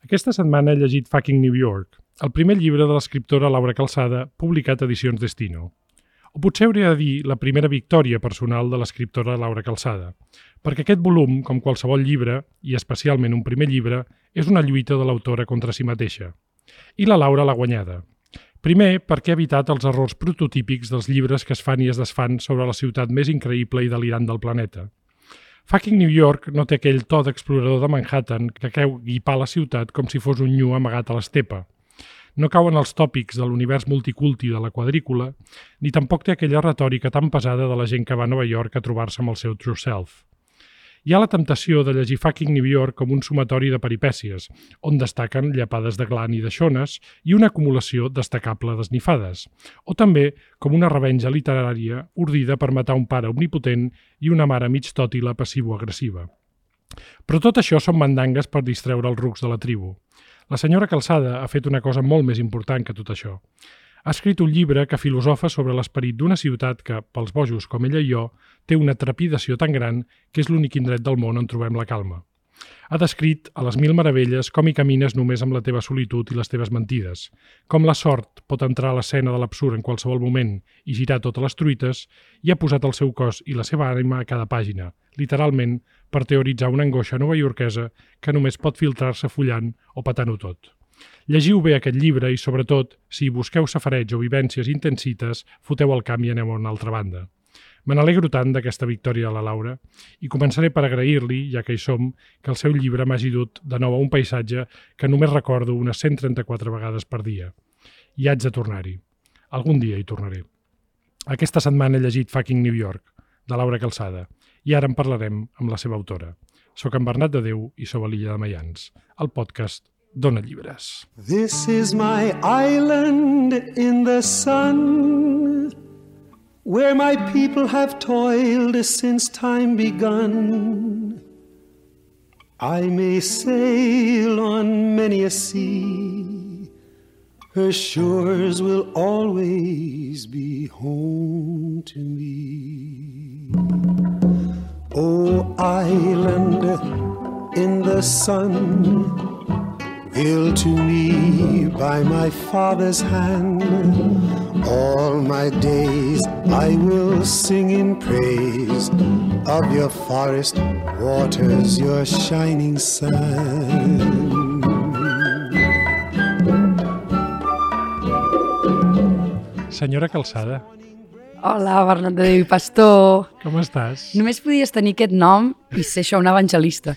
Aquesta setmana he llegit Fucking New York, el primer llibre de l'escriptora Laura Calzada, publicat a Edicions Destino. O potser hauria de dir la primera victòria personal de l'escriptora Laura Calzada, perquè aquest volum, com qualsevol llibre, i especialment un primer llibre, és una lluita de l'autora contra si mateixa. I la Laura l'ha guanyada. Primer, perquè ha evitat els errors prototípics dels llibres que es fan i es desfan sobre la ciutat més increïble i delirant del planeta. Fucking New York no té aquell to d'explorador de Manhattan que creu guipar la ciutat com si fos un nyu amagat a l'estepa. No cauen els tòpics de l'univers multiculti de la quadrícula, ni tampoc té aquella retòrica tan pesada de la gent que va a Nova York a trobar-se amb el seu true self. Hi ha la temptació de llegir Fucking New York com un sumatori de peripècies, on destaquen llepades de glan i de xones i una acumulació destacable d'esnifades, o també com una revenja literària ordida per matar un pare omnipotent i una mare mig tòtila passivo-agressiva. Però tot això són mandangues per distreure els rucs de la tribu. La senyora Calzada ha fet una cosa molt més important que tot això. Ha escrit un llibre que filosofa sobre l'esperit d'una ciutat que, pels bojos com ella i jo, té una trepidació tan gran que és l'únic indret del món on trobem la calma. Ha descrit a les mil meravelles com hi camines només amb la teva solitud i les teves mentides, com la sort pot entrar a l'escena de l'absurd en qualsevol moment i girar totes les truites, i ha posat el seu cos i la seva ànima a cada pàgina, literalment, per teoritzar una angoixa novaiorquesa que només pot filtrar-se fullant o patant-ho tot. Llegiu bé aquest llibre i, sobretot, si hi busqueu safareig o vivències intensites, foteu el camp i aneu a una altra banda. Me n'alegro tant d'aquesta victòria de la Laura i començaré per agrair-li, ja que hi som, que el seu llibre m'hagi dut de nou a un paisatge que només recordo unes 134 vegades per dia. I haig de tornar-hi. Algun dia hi tornaré. Aquesta setmana he llegit Fucking New York, de Laura Calzada, i ara en parlarem amb la seva autora. Soc en Bernat de Déu i sou a l'Illa de Mayans, el podcast Dona Llibres. This is my island in the sun, where my people have toiled since time begun. I may sail on many a sea, her shores will always be home to me. Oh, island in the sun, built to me by my father's hand, all my days I will sing in praise of your forest waters, your shining sun. Senyora Calzada. Hola, Bernat de Déu i Pastor. Com estàs? Només podies tenir aquest nom i ser això, una evangelista.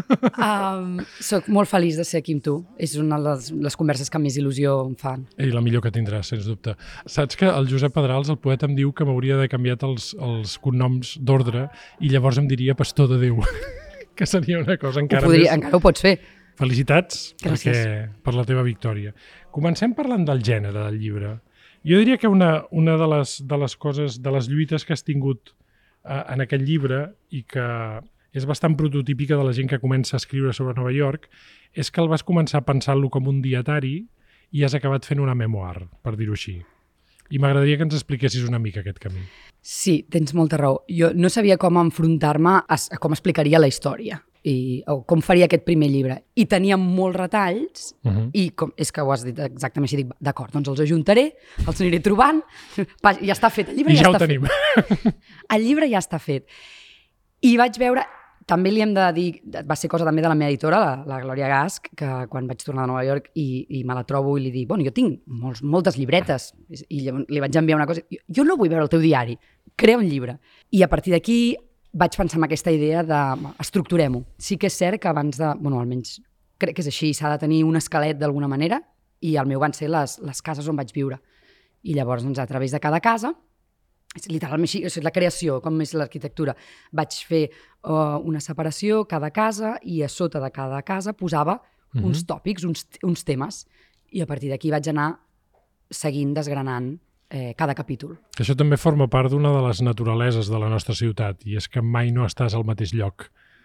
Soc molt feliç de ser aquí amb tu. És una de les converses que més il·lusió em fan. I la millor que tindràs, sens dubte. Saps que el Josep Pedrals, el poeta, em diu que m'hauria de canviat els cognoms d'ordre i llavors em diria Pastor de Déu, que seria una cosa encara més... Encara ho pots fer. Felicitats per la teva victòria. Comencem parlant del gènere del llibre. Jo diria que una de les coses, de les lluites que has tingut en aquest llibre i que és bastant prototípica de la gent que comença a escriure sobre Nova York, és que el vas començar pensant-lo com un dietari i has acabat fent una memoir, per dir-ho així. I m'agradaria que ens expliquessis una mica aquest camí. Sí, tens molta raó. Jo no sabia com enfrontar-me a com explicaria la història o com faria aquest primer llibre. I tenia molts retalls i és que ho has dit exactament així. Dic, d'acord, doncs els ajuntaré, els aniré trobant, ja està fet. El llibre ja està tenim. Fet. El llibre ja està fet. I vaig veure, també li hem de dir, va ser cosa també de la meva editora, la Glòria Gasch, que quan vaig tornar a Nova York i me la trobo i li dic, bueno, jo tinc moltes llibretes, i li vaig enviar una cosa, jo no vull veure el teu diari, crea un llibre. I a partir d'aquí vaig pensar en aquesta idea d'estructurem-ho. Sí que és cert que abans de... Bueno, almenys crec que és així, s'ha de tenir un esquelet d'alguna manera i el meu van ser les cases on vaig viure. I llavors, doncs, a través de cada casa, és literalment així, és la creació, com és l'arquitectura. Vaig fer una separació, cada casa, i a sota de cada casa posava uns tòpics, uns temes. I a partir d'aquí vaig anar seguint, desgranant cada capítol. Això també forma part d'una de les naturaleses de la nostra ciutat, i és que mai no estàs al mateix lloc.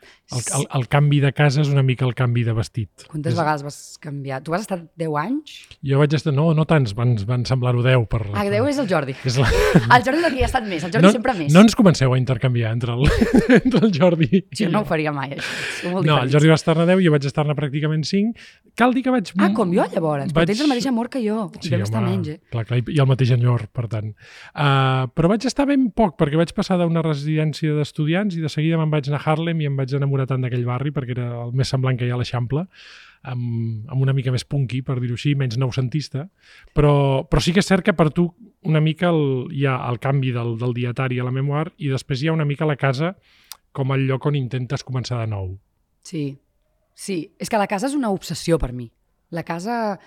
El canvi de casa és una mica el canvi de vestit. Quantes vegades vas canviar? Tu vas estar 10 anys? Jo vaig estar... No tants, van semblar-ho 10. 10 és el Jordi. El Jordi és el que hi ha estat més, el Jordi sempre més. No ens comenceu a intercanviar entre el Jordi i jo no ho faria mai, això. No, el Jordi va estar-ne 10 i jo vaig estar-ne pràcticament 5. cal dir que vaig... Com jo, llavors. Però tens el mateix amor que jo. Sí, deu estar menys, clar, i el mateix enyor, per tant. Però vaig estar ben poc, perquè vaig passar d'una residència d'estudiants i de seguida me'n vaig anar a Harlem i em vaig enamorar tant d'aquell barri, perquè era el més semblant que hi ha a l'Eixample, amb una mica més punky, per dir-ho així, menys noucentista, però sí que és cert que per tu una mica hi ha el canvi del dietari a la memoir i després hi ha una mica la casa com el lloc on intentes començar de nou. Sí, és que la casa és una obsessió per mi. La casa,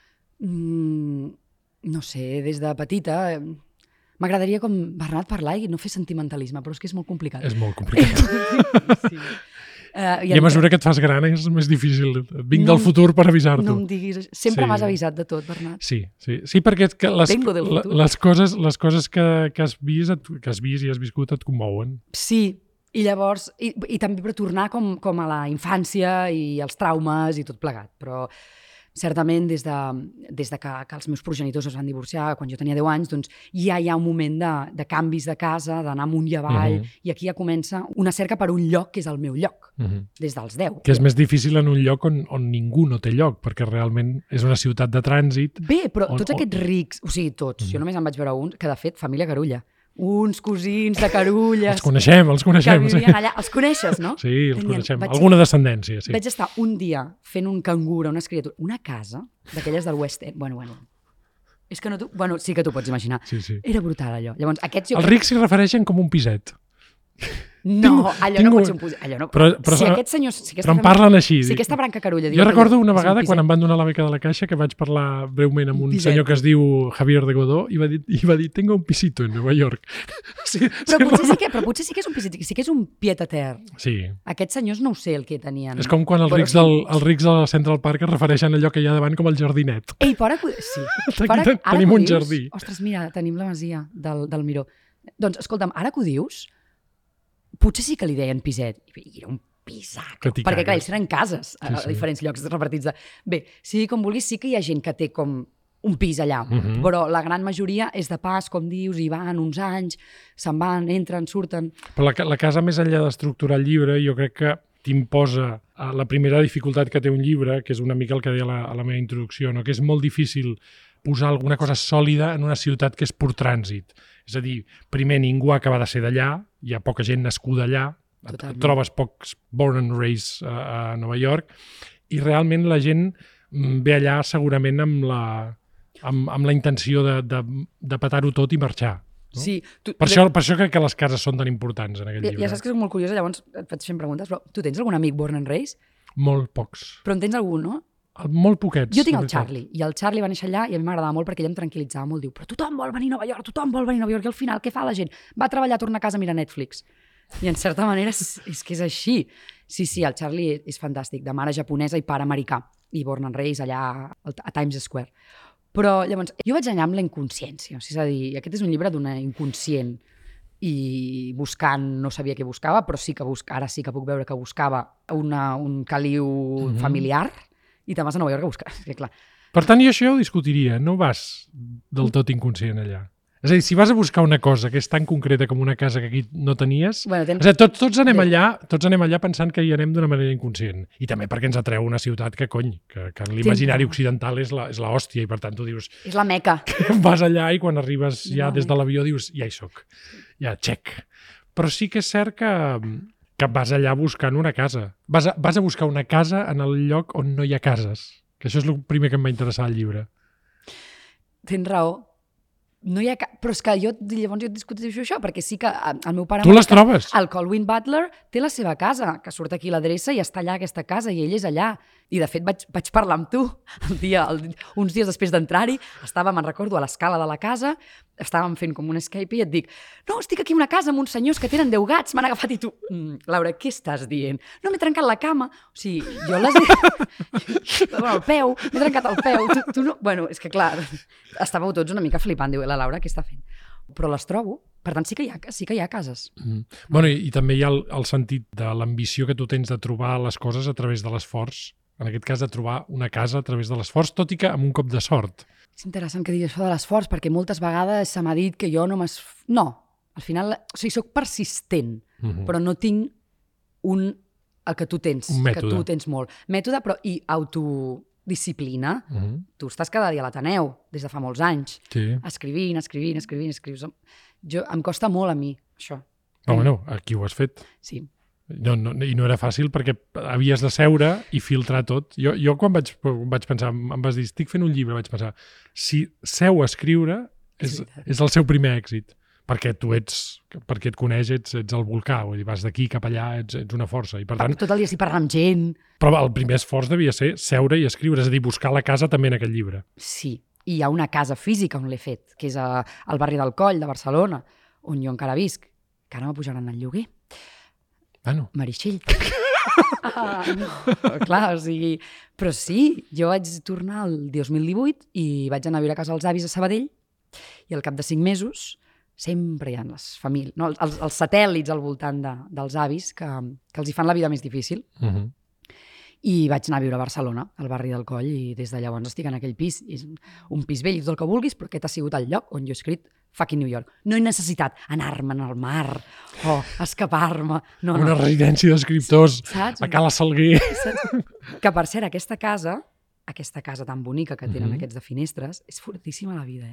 no sé, des de petita m'agradaria com Bernat parlar i no fer sentimentalisme, però és que és molt complicat. És molt complicat. Sí. I a mesura que et fas gran és més difícil. Vinc del futur per avisar-t'ho. No em diguis això. Sempre m'has avisat de tot, Bernat. Sí, perquè les coses que has vist i has viscut et commouen. Sí, i llavors, i també per tornar com a la infància i els traumes i tot plegat, però certament des de que els meus progenitors es van divorciar quan jo tenia 10 anys, doncs ja hi ha un moment de canvis de casa, d'anar amunt i avall, i aquí ja comença una cerca per un lloc que és el meu lloc, des dels 10. Que és més difícil en un lloc on ningú no té lloc, perquè realment és una ciutat de trànsit. Bé, però tots aquests rics, o sigui, tots, jo només en vaig veure un, que de fet, família Carulla, uns cosins de Carulla... Els coneixem. Que vivien allà. Els coneixes, no? Sí, els coneixem. Alguna descendència, sí. Vaig estar un dia fent un cangur a unes criatures... Una casa d'aquelles del West End. Bueno. És que no tu... Bueno, sí que t'ho pots imaginar. Sí. Era brutal, allò. Llavors, aquests... Els rics s'hi refereixen com un piset. No, allò no pot ser un piset. Però si aquests senyors... Però em parlen així. Si aquesta branca Carulla... Jo recordo una vegada quan em van donar la beca de la Caixa que vaig parlar breument amb un senyor que es diu Javier de Godó i va dir tengo un pisito en Nova York. Però potser sí que és un piset, sí que és un pied-à-terre. Sí. Aquests senyors no ho sé el que tenien. És com quan els rics del Central Park es refereixen a allò que hi ha davant com el jardinet. Ei, però ara... Sí. Tenim un jardí. Ostres, mira, tenim la masia del Miró. Doncs, escolta'm, ara que ho dius, potser sí que li deien piset. I era un pisaco. Perquè, clar, ells eren cases a diferents llocs repartits. Bé, sí, com vulguis, sí que hi ha gent que té com un pis allà, però la gran majoria és de pas, com dius, hi van uns anys, se'n van, entren, surten... Però la casa, més enllà d'estructurar el llibre, jo crec que t'imposa la primera dificultat que té un llibre, que és una mica el que deia a la meva introducció, no? Que és molt difícil posar alguna cosa sòlida en una ciutat que és pur trànsit. És a dir, primer ningú acaba de ser d'allà, hi ha poca gent nascuda allà, trobes pocs born and raised a Nova York, i realment la gent ve allà segurament amb la intenció de petar-ho tot i marxar. No? Sí. Per això crec que les cases són tan importants en aquest llibre. Ja saps que soc molt curiosa, llavors et faig fent preguntes, però tu tens algun amic born and raised? Molt pocs. Però en tens algun, no? Molt poquets. Jo tinc el Charlie, i el Charlie va néixer allà i a mi m'agradava molt perquè ell em tranquil·litzava molt. Diu, però tothom vol venir a Nova York, i al final què fa la gent? Va treballar, torna a casa, mira Netflix. I en certa manera és que és així. Sí, el Charlie és fantàstic, de mare japonesa i pare americà, i born and raised allà a Times Square. Però llavors, jo vaig allà amb la inconsciència, és a dir, aquest és un llibre d'una inconscient, i buscant no sabia què buscava, però sí que ara sí que puc veure que buscava un caliu familiar, i te'n vas a Nova York a buscar. Que, clar. Per tant, jo això ho discutiria. No vas del tot inconscient allà. És a dir, si vas a buscar una cosa que és tan concreta com una casa que aquí no tenies... Bueno, és a dir, tots anem allà pensant que hi anem d'una manera inconscient. I també perquè ens atreu una ciutat que en l'imaginari occidental és la hòstia, i per tant tu dius... És la Meca. Vas allà i quan arribes ja des de l'avió dius, ja hi soc, ja, check. Però sí que és cert que vas allà buscant una casa. Vas a buscar una casa en el lloc on no hi ha cases. Que això és el primer que em va interessar al llibre. Tens raó. No hi ha però és que llavors jo discuteixo això, perquè sí que el meu pare... Tu les trobes? El Colwyn Butler té la seva casa, que surt aquí l'adreça i està allà aquesta casa, i ell és allà. I de fet vaig parlar amb tu uns dies després d'entrar-hi, me'n recordo, a l'escala de la casa, estàvem fent com un Skype i et dic, no, estic aquí a una casa amb uns senyors que tenen 10 gats, m'han agafat, i tu, Laura, què estàs dient? No, m'he trencat la cama. O sigui, jo les el peu, m'he trencat el peu. Tu no... Bueno, és que clar, estàveu tots una mica flipant, diu, la Laura, què està fent? Però les trobo. Per tant, sí que hi ha cases. Bueno, i també hi ha el sentit de l'ambició que tu tens de trobar les coses a través de l'esforç. En aquest cas, de trobar una casa a través de l'esforç, tot i que amb un cop de sort. És interessant que diguis això de l'esforç, perquè moltes vegades se m'ha dit que jo no No, al final, o sigui, soc persistent, però no tinc el que tu tens, que tu tens molt. Mètode, però i disciplina. Tu estàs cada dia a l'Ateneu, des de fa molts anys, escrivint. Em costa molt a mi, això. Bueno, aquí ho has fet. Sí. I no era fàcil perquè havies de seure i filtrar tot. Jo quan vaig pensar, em vas dir, estic fent un llibre, vaig pensar, si seu a escriure és el seu primer èxit, perquè perquè et coneix, ets el volcà, vull dir, vas d'aquí cap allà, ets una força. I per tant, tot el dia estic parlant amb gent. Però el primer esforç devia ser seure i escriure, és a dir, buscar la casa també en aquest llibre. Sí, i hi ha una casa física on l'he fet, que és al barri del Coll, de Barcelona, on jo encara visc, que ara me pujaran el lloguer. Bueno. Meritxell. No. Clar, o sigui... Però sí, jo vaig tornar el 2018 i vaig anar a viure a casa dels avis a Sabadell i al cap de 5 mesos sempre hi ha les famílies, no, els satèl·lits al voltant dels avis que els hi fan la vida més difícil. I vaig anar a viure a Barcelona, al barri del Coll, i des de llavors estic en aquell pis. És un pis vell i tot el que vulguis, però aquest ha sigut el lloc on jo he escrit fucking New York. No he necessitat anar-me'n al mar o escapar-me. No. Una residència d'escriptors a Cala Salguer. Que, per cert, aquesta casa tan bonica que tenen aquests de finestres, és fortíssima la vida,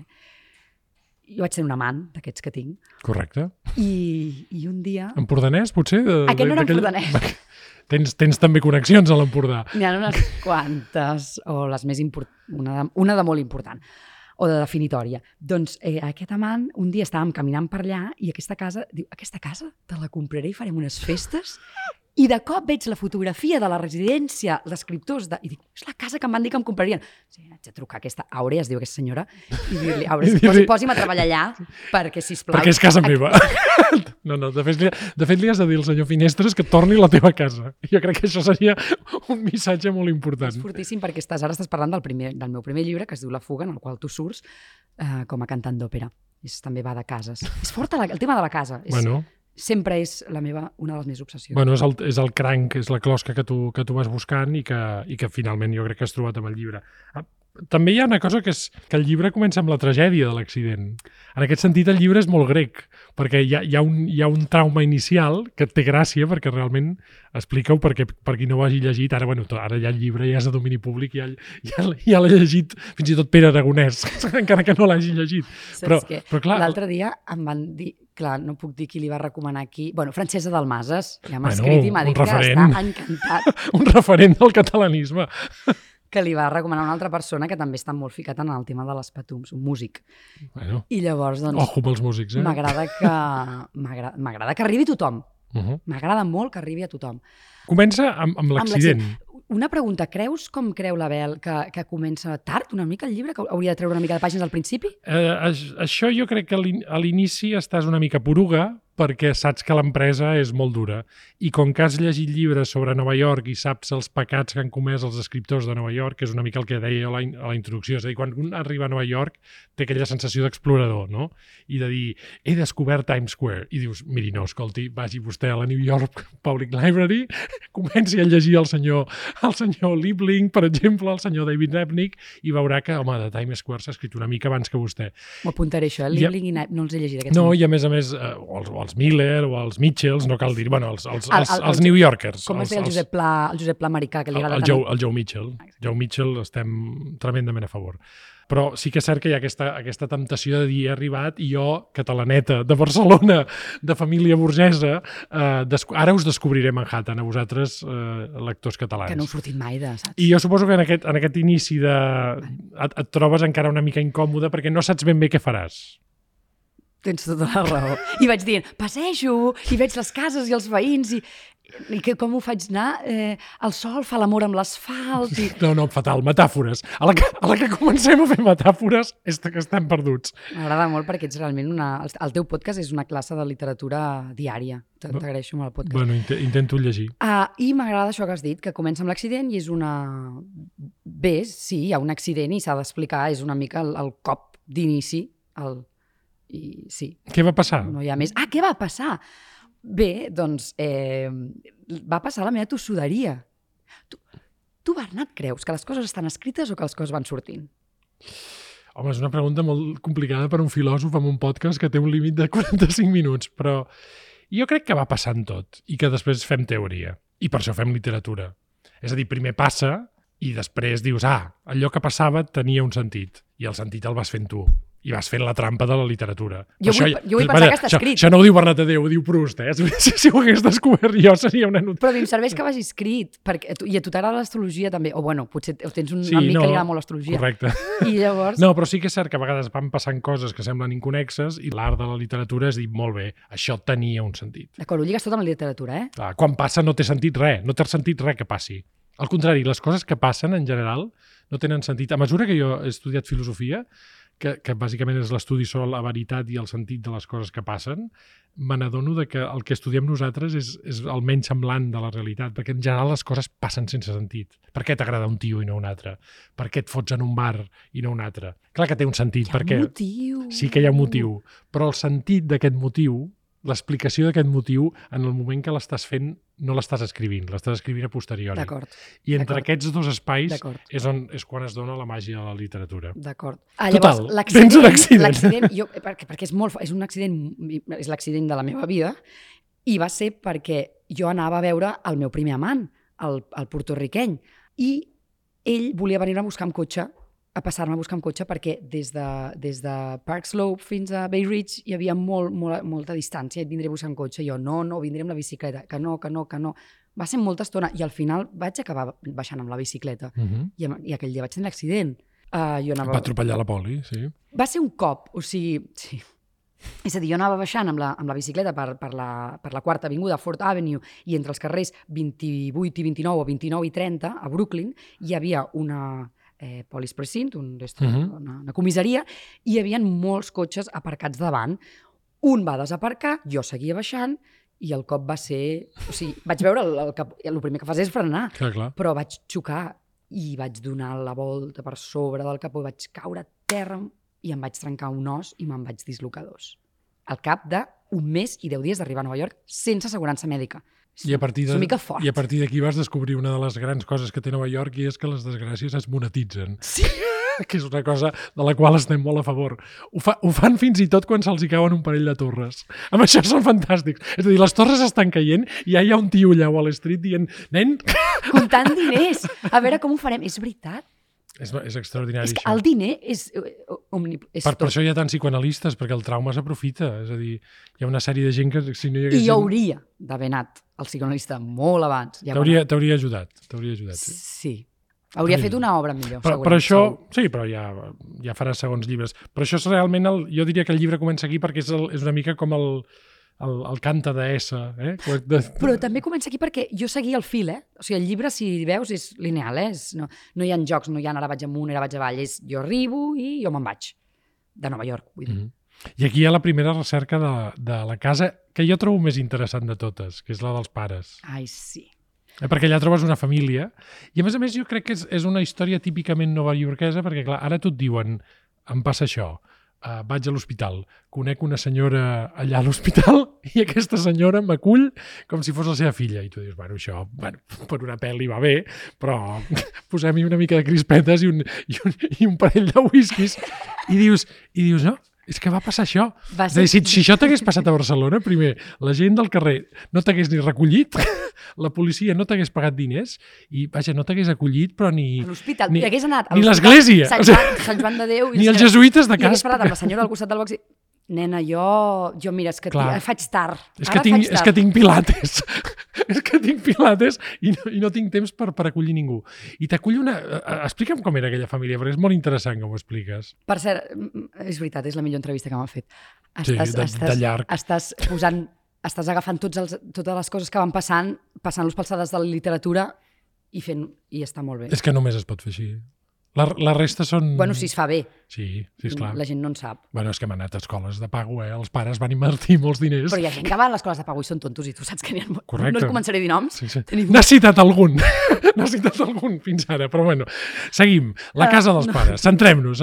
Jo vaig ser un amant d'aquests que tinc. Correcte. I un dia... Empordanès, potser? Aquest no era empordanès. Tens també connexions a l'Empordà. N'hi ha unes quantes, o les més importants, una de molt important, o de definitòria. Doncs aquest amant, un dia estàvem caminant per allà i aquesta casa te la compraré i farem unes festes. I de cop veig la fotografia de la residència d'escriptors i dic, és la casa que em van dir que em comprarien. Sí, haig de trucar a aquesta Aure, es diu aquesta senyora, i dir-li, Aure, posi'm a treballar allà perquè, sisplau... Perquè és casa meva. No, de fet li has de dir al senyor Finestres que torni a la teva casa. Jo crec que això seria un missatge molt important. És fortíssim perquè ara estàs parlant del meu primer llibre, que es diu La fuga, en el qual tu surts com a cantant d'òpera. També va de cases. És fort el tema de la casa. Bueno... Sempre és una de les meves obsessions. Bueno, és el cranc, és la closca que tu vas buscant i que finalment jo crec que has trobat amb el llibre. També hi ha una cosa que és que el llibre comença amb la tragèdia de l'accident. En aquest sentit, el llibre és molt grec, perquè hi ha un trauma inicial que té gràcia, perquè realment explica-ho per qui no ho hagi llegit. Ara ja el llibre ja és de domini públic, ja l'ha llegit fins i tot Pere Aragonès, encara que no l'hagi llegit. Però clar, l'altre dia em van dir, clar, no puc dir qui li va recomanar aquí, Francesa Dalmases, ja m'ha escrit i m'ha dit que està encantat. Un referent del catalanisme. Que li va recomanar una altra persona que també està molt ficat en el tema de les patums, un músic. Bueno, i llavors, ojo amb els músics, m'agrada que arribi a tothom. M'agrada molt que arribi a tothom. Comença amb l'accident. Una pregunta, creus, com creu l'Abel, que comença tard una mica el llibre, que hauria de treure una mica de pàgines al principi? Això jo crec que a l'inici estàs una mica poruga, perquè saps que l'empresa és molt dura. I com que has llegit llibres sobre Nova York i saps els pecats que han comès els escriptors de Nova York, que és una mica el que deia a la introducció, és a dir, quan un arriba a Nova York té aquella sensació d'explorador, no? I de dir, he descobert Times Square. I dius, miri, no, escolti, vagi vostè a la New York Public Library, comenci a llegir el senyor Liebling, per exemple, el senyor David Nepnick, i veurà que, home, de Times Square s'ha escrit una mica abans que vostè. M'ho apuntaré, això, Liebling i Nepnick, no els he llegit aquests. No, i a més, els Miller o els Mitchells, no cal dir, bueno, els New Yorkers. Com es deia el Josep Pla americà, que li agrada tant? El Joe Mitchell. Joe Mitchell estem tremendament a favor. Però sí que és cert que hi ha aquesta temptació de dir, he arribat i jo, catalaneta, de Barcelona, de família burgesa, ara us descobriré Manhattan, a vosaltres, lectors catalans. Que no heu sortit mai saps? I jo suposo que en aquest inici et trobes encara una mica incòmode perquè no saps ben bé què faràs. Tens tota la raó. I vaig dient, passejo, i veig les cases i els veïns, i com ho faig anar? El sol fa l'amor amb l'asfalt. No, fatal, metàfores. A la que comencem a fer metàfores és que estem perduts. M'agrada molt perquè ets realment el teu podcast és una classe de literatura diària. T'agraeixo molt el podcast. Bueno, intento llegir. I m'agrada això que has dit, que comença amb l'accident i és una... Bé, sí, hi ha un accident i s'ha d'explicar, és una mica el cop d'inici, i sí. Què va passar? No hi ha més. Què va passar? Bé, doncs, va passar la meva tossuderia. Tu, Bernat, creus que les coses estan escrites o que les coses van sortint? Home, és una pregunta molt complicada per un filòsof amb un podcast que té un límit de 45 minuts, però jo crec que va passant tot i que després fem teoria. I per això fem literatura. És a dir, primer passa i després dius, allò que passava tenia un sentit, i el sentit el vas fent tu. I vas fent la trampa de la literatura. Jo vull pensar que està escrit. Això no ho diu Bernatadeu, ho diu Proust, Si ho hagués descobert jo seria una notícia. Però a mi em serveix que vagi escrit, i a tu t'agrada l'astrologia també, o bueno, potser tens un amic que li agrada molt l'astrologia. Correcte. I llavors... No, però sí que és cert que a vegades van passant coses que semblen inconnexes i l'art de la literatura és dir, molt bé, això tenia un sentit. D'acord, ho lligues tot amb la literatura, Clar, quan passa no té sentit res, no té sentit res que passi. Al contrari, les coses que passen en general no tenen sentit. A mesura que jo he estudiat filosofia, que bàsicament és l'estudi sobre la veritat i el sentit de les coses que passen, me n'adono que el que estudiem nosaltres és el menys semblant de la realitat, perquè en general les coses passen sense sentit. Per què t'agrada un tio i no un altre? Per què et fots en un bar i no un altre? Clar que té un sentit, perquè... Hi ha un motiu. Sí que hi ha un motiu, però el sentit d'aquest motiu, l'explicació d'aquest motiu, en el moment que l'estàs fent, no l'estàs escrivint, l'estàs escrivint a posteriori. D'acord. I entre aquests dos espais és quan es dona la màgia de la literatura. D'acord. Total, tens un accident. L'accident, perquè és un accident, és l'accident de la meva vida, i va ser perquè jo anava a veure el meu primer amant, el porto-riqueny, i ell volia venir a buscar amb cotxe, a passar-me a buscar amb cotxe, perquè des de Park Slope fins a Bay Ridge hi havia molta distància, et vindré a buscar amb cotxe, i jo no, vindré amb la bicicleta, que no. Va ser molta estona, i al final vaig acabar baixant amb la bicicleta, i aquell dia vaig tenir l'accident. Va atropellar la poli, sí. Va ser un cop, o sigui, sí. És a dir, jo anava baixant amb la bicicleta per la quarta avinguda, Fort Avenue, i entre els carrers 28 i 29 o 29 i 30, a Brooklyn, hi havia una police precinct, una comissaria, i hi havia molts cotxes aparcats davant. Un va desaparcar, jo seguia baixant, i el cop va ser... O sigui, vaig veure el primer que fas és frenar, però vaig xocar i vaig donar la volta per sobre del capó, vaig caure a terra i em vaig trencar un os i me'n vaig dislocar dos. Al cap d'un mes i 10 dies d'arribar a Nova York sense assegurança mèdica. I a partir és una mica fort. I a partir d'aquí vas descobrir una de les grans coses que té Nova York, i és que les desgràcies es monetitzen. Sí. Que és una cosa de la qual estem molt a favor. Ho fan fins i tot quan se'ls hi cauen un parell de torres. Amb això són fantàstics. És a dir, les torres estan caient i ja hi ha un tio allà a Wall Street dient, nen... Comptant diners. A veure com ho farem. És veritat. És extraordinari, és que això. El diner és per això hi ha tants psicoanalistes, perquè el trauma s'aprofita. És a dir, hi ha una sèrie de gent que... Si no hi hagués... I jo hauria d'haver anat al psicoanalista molt abans. T'hauria ajudat. Sí. Hauria fet una obra millor, segurament. Però això... Sí, però ja faràs segons llibres. Però això és realment... Jo diria que el llibre comença aquí perquè és una mica com el canta d'essa. Però també comença aquí perquè jo seguia el fil, O sigui, el llibre, si veus, és lineal, No hi ha jocs, no hi ha ara vaig amunt, ara vaig avall. Jo arribo i jo me'n vaig. De Nova York, vull dir. I aquí hi ha la primera recerca de la casa, que jo trobo més interessant de totes, que és la dels pares. Ai, sí. Perquè allà trobes una família. I a més jo crec que és una història típicament novaiorquesa, perquè clar, ara tot diuen, em passa això, vaig a l'hospital, conec una senyora allà a l'hospital i aquesta senyora m'acull com si fos la seva filla. I tu dius, això per una pel·li va bé, però posem-hi una mica de crispetes i un parell de whiskies. I dius, no, és que va passar això. És a dir, si això t'hagués passat a Barcelona, primer, la gent del carrer no t'hagués ni recollit, la policia no t'hagués pagat diners i, vaja, no t'hagués acollit, però ni... A l'hospital, t'hagués anat ni l'església. Sant Joan de Déu. Ni els jesuïtes de Casp. I hagués parlat amb la senyora al costat del box i... Nena, jo mira, és que faig tard. És que tinc pilates. És que tinc pilates i no tinc temps per acollir ningú. I t'acull una... Explica'm com era aquella família, perquè és molt interessant com ho expliques. Per cert, és veritat, és la millor entrevista que m'ha fet. Sí, de llarg. Estàs agafant totes les coses que van passant-los pels sedats de la literatura i està molt bé. És que només es pot fer així. La resta són... Bueno, si es fa bé. Sí, esclar. La gent no en sap. Bueno, és que hem anat a escoles de pago, Els pares van invertir molts diners. Però hi ha gent que va a les escoles de pago i són tontos i tu saps que n'hi ha... Correcte. No et començaré a dir noms. Sí. N'ha citat algun. N'ha citat algun fins ara, però bueno. Seguim. La casa dels pares. Centrem-nos.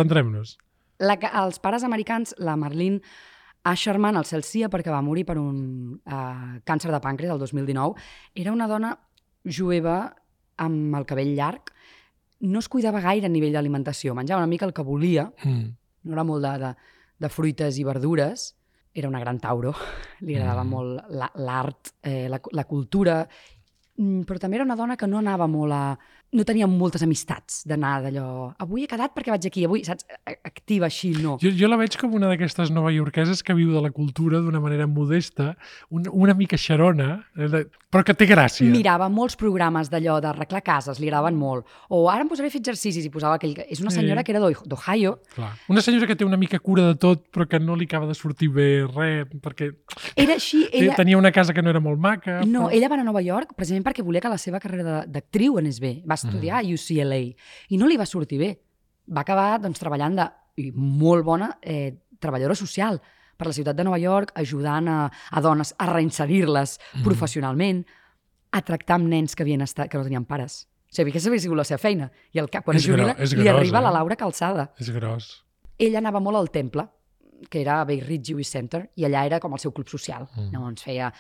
Els pares americans, la Marlene Asherman, el cel sia perquè va morir per un càncer de pàncreas el 2019, era una dona jueva amb el cabell llarg. No es cuidava gaire a nivell d'alimentació, menjava una mica el que volia, no era molt de fruites i verdures, era una gran tauro, li agradava molt l'art, la cultura, però també era una dona que no anava molt no tenia moltes amistats d'anar d'allò, avui he quedat perquè vaig aquí, avui, saps, activa així, no. Jo la veig com una d'aquestes novaiorqueses que viu de la cultura d'una manera modesta, una mica xerona, però que té gràcia. Mirava molts programes d'allò d'arreglar cases, li agradaven molt. O ara em posaré a fer exercicis i posava aquell... És una senyora que era d'Ohio. Clar. Una senyora que té una mica cura de tot, però que no li acaba de sortir bé res, perquè era així, tenia una casa que no era molt maca. No, però... ella va anar a Nova York precisament perquè volia que la seva carrera d'actriu anés bé. Va estudiar a UCLA i no li va sortir bé. Va acabar doncs, treballant i molt bona treballadora social per la ciutat de Nova York, ajudant a dones a reinserir-les professionalment, a tractar amb nens que havien estat, que no tenien pares. O sigui, que havia sigut la seva feina. I al cap, quan es jubila, li arriba la Laura Calçada. És gros. Ella anava molt al temple, que era a Bay Ridge Jewish Center, i allà era com el seu club social. Llavors feia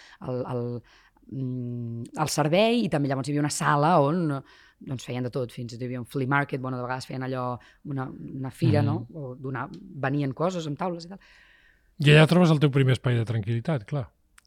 el servei i també llavors hi havia una sala on doncs feien de tot, fins i tot hi havia un flea market, de vegades feien allò, una fira, no? O venien coses amb taules i tal. I allà trobes el teu primer espai de tranquil·litat, clar.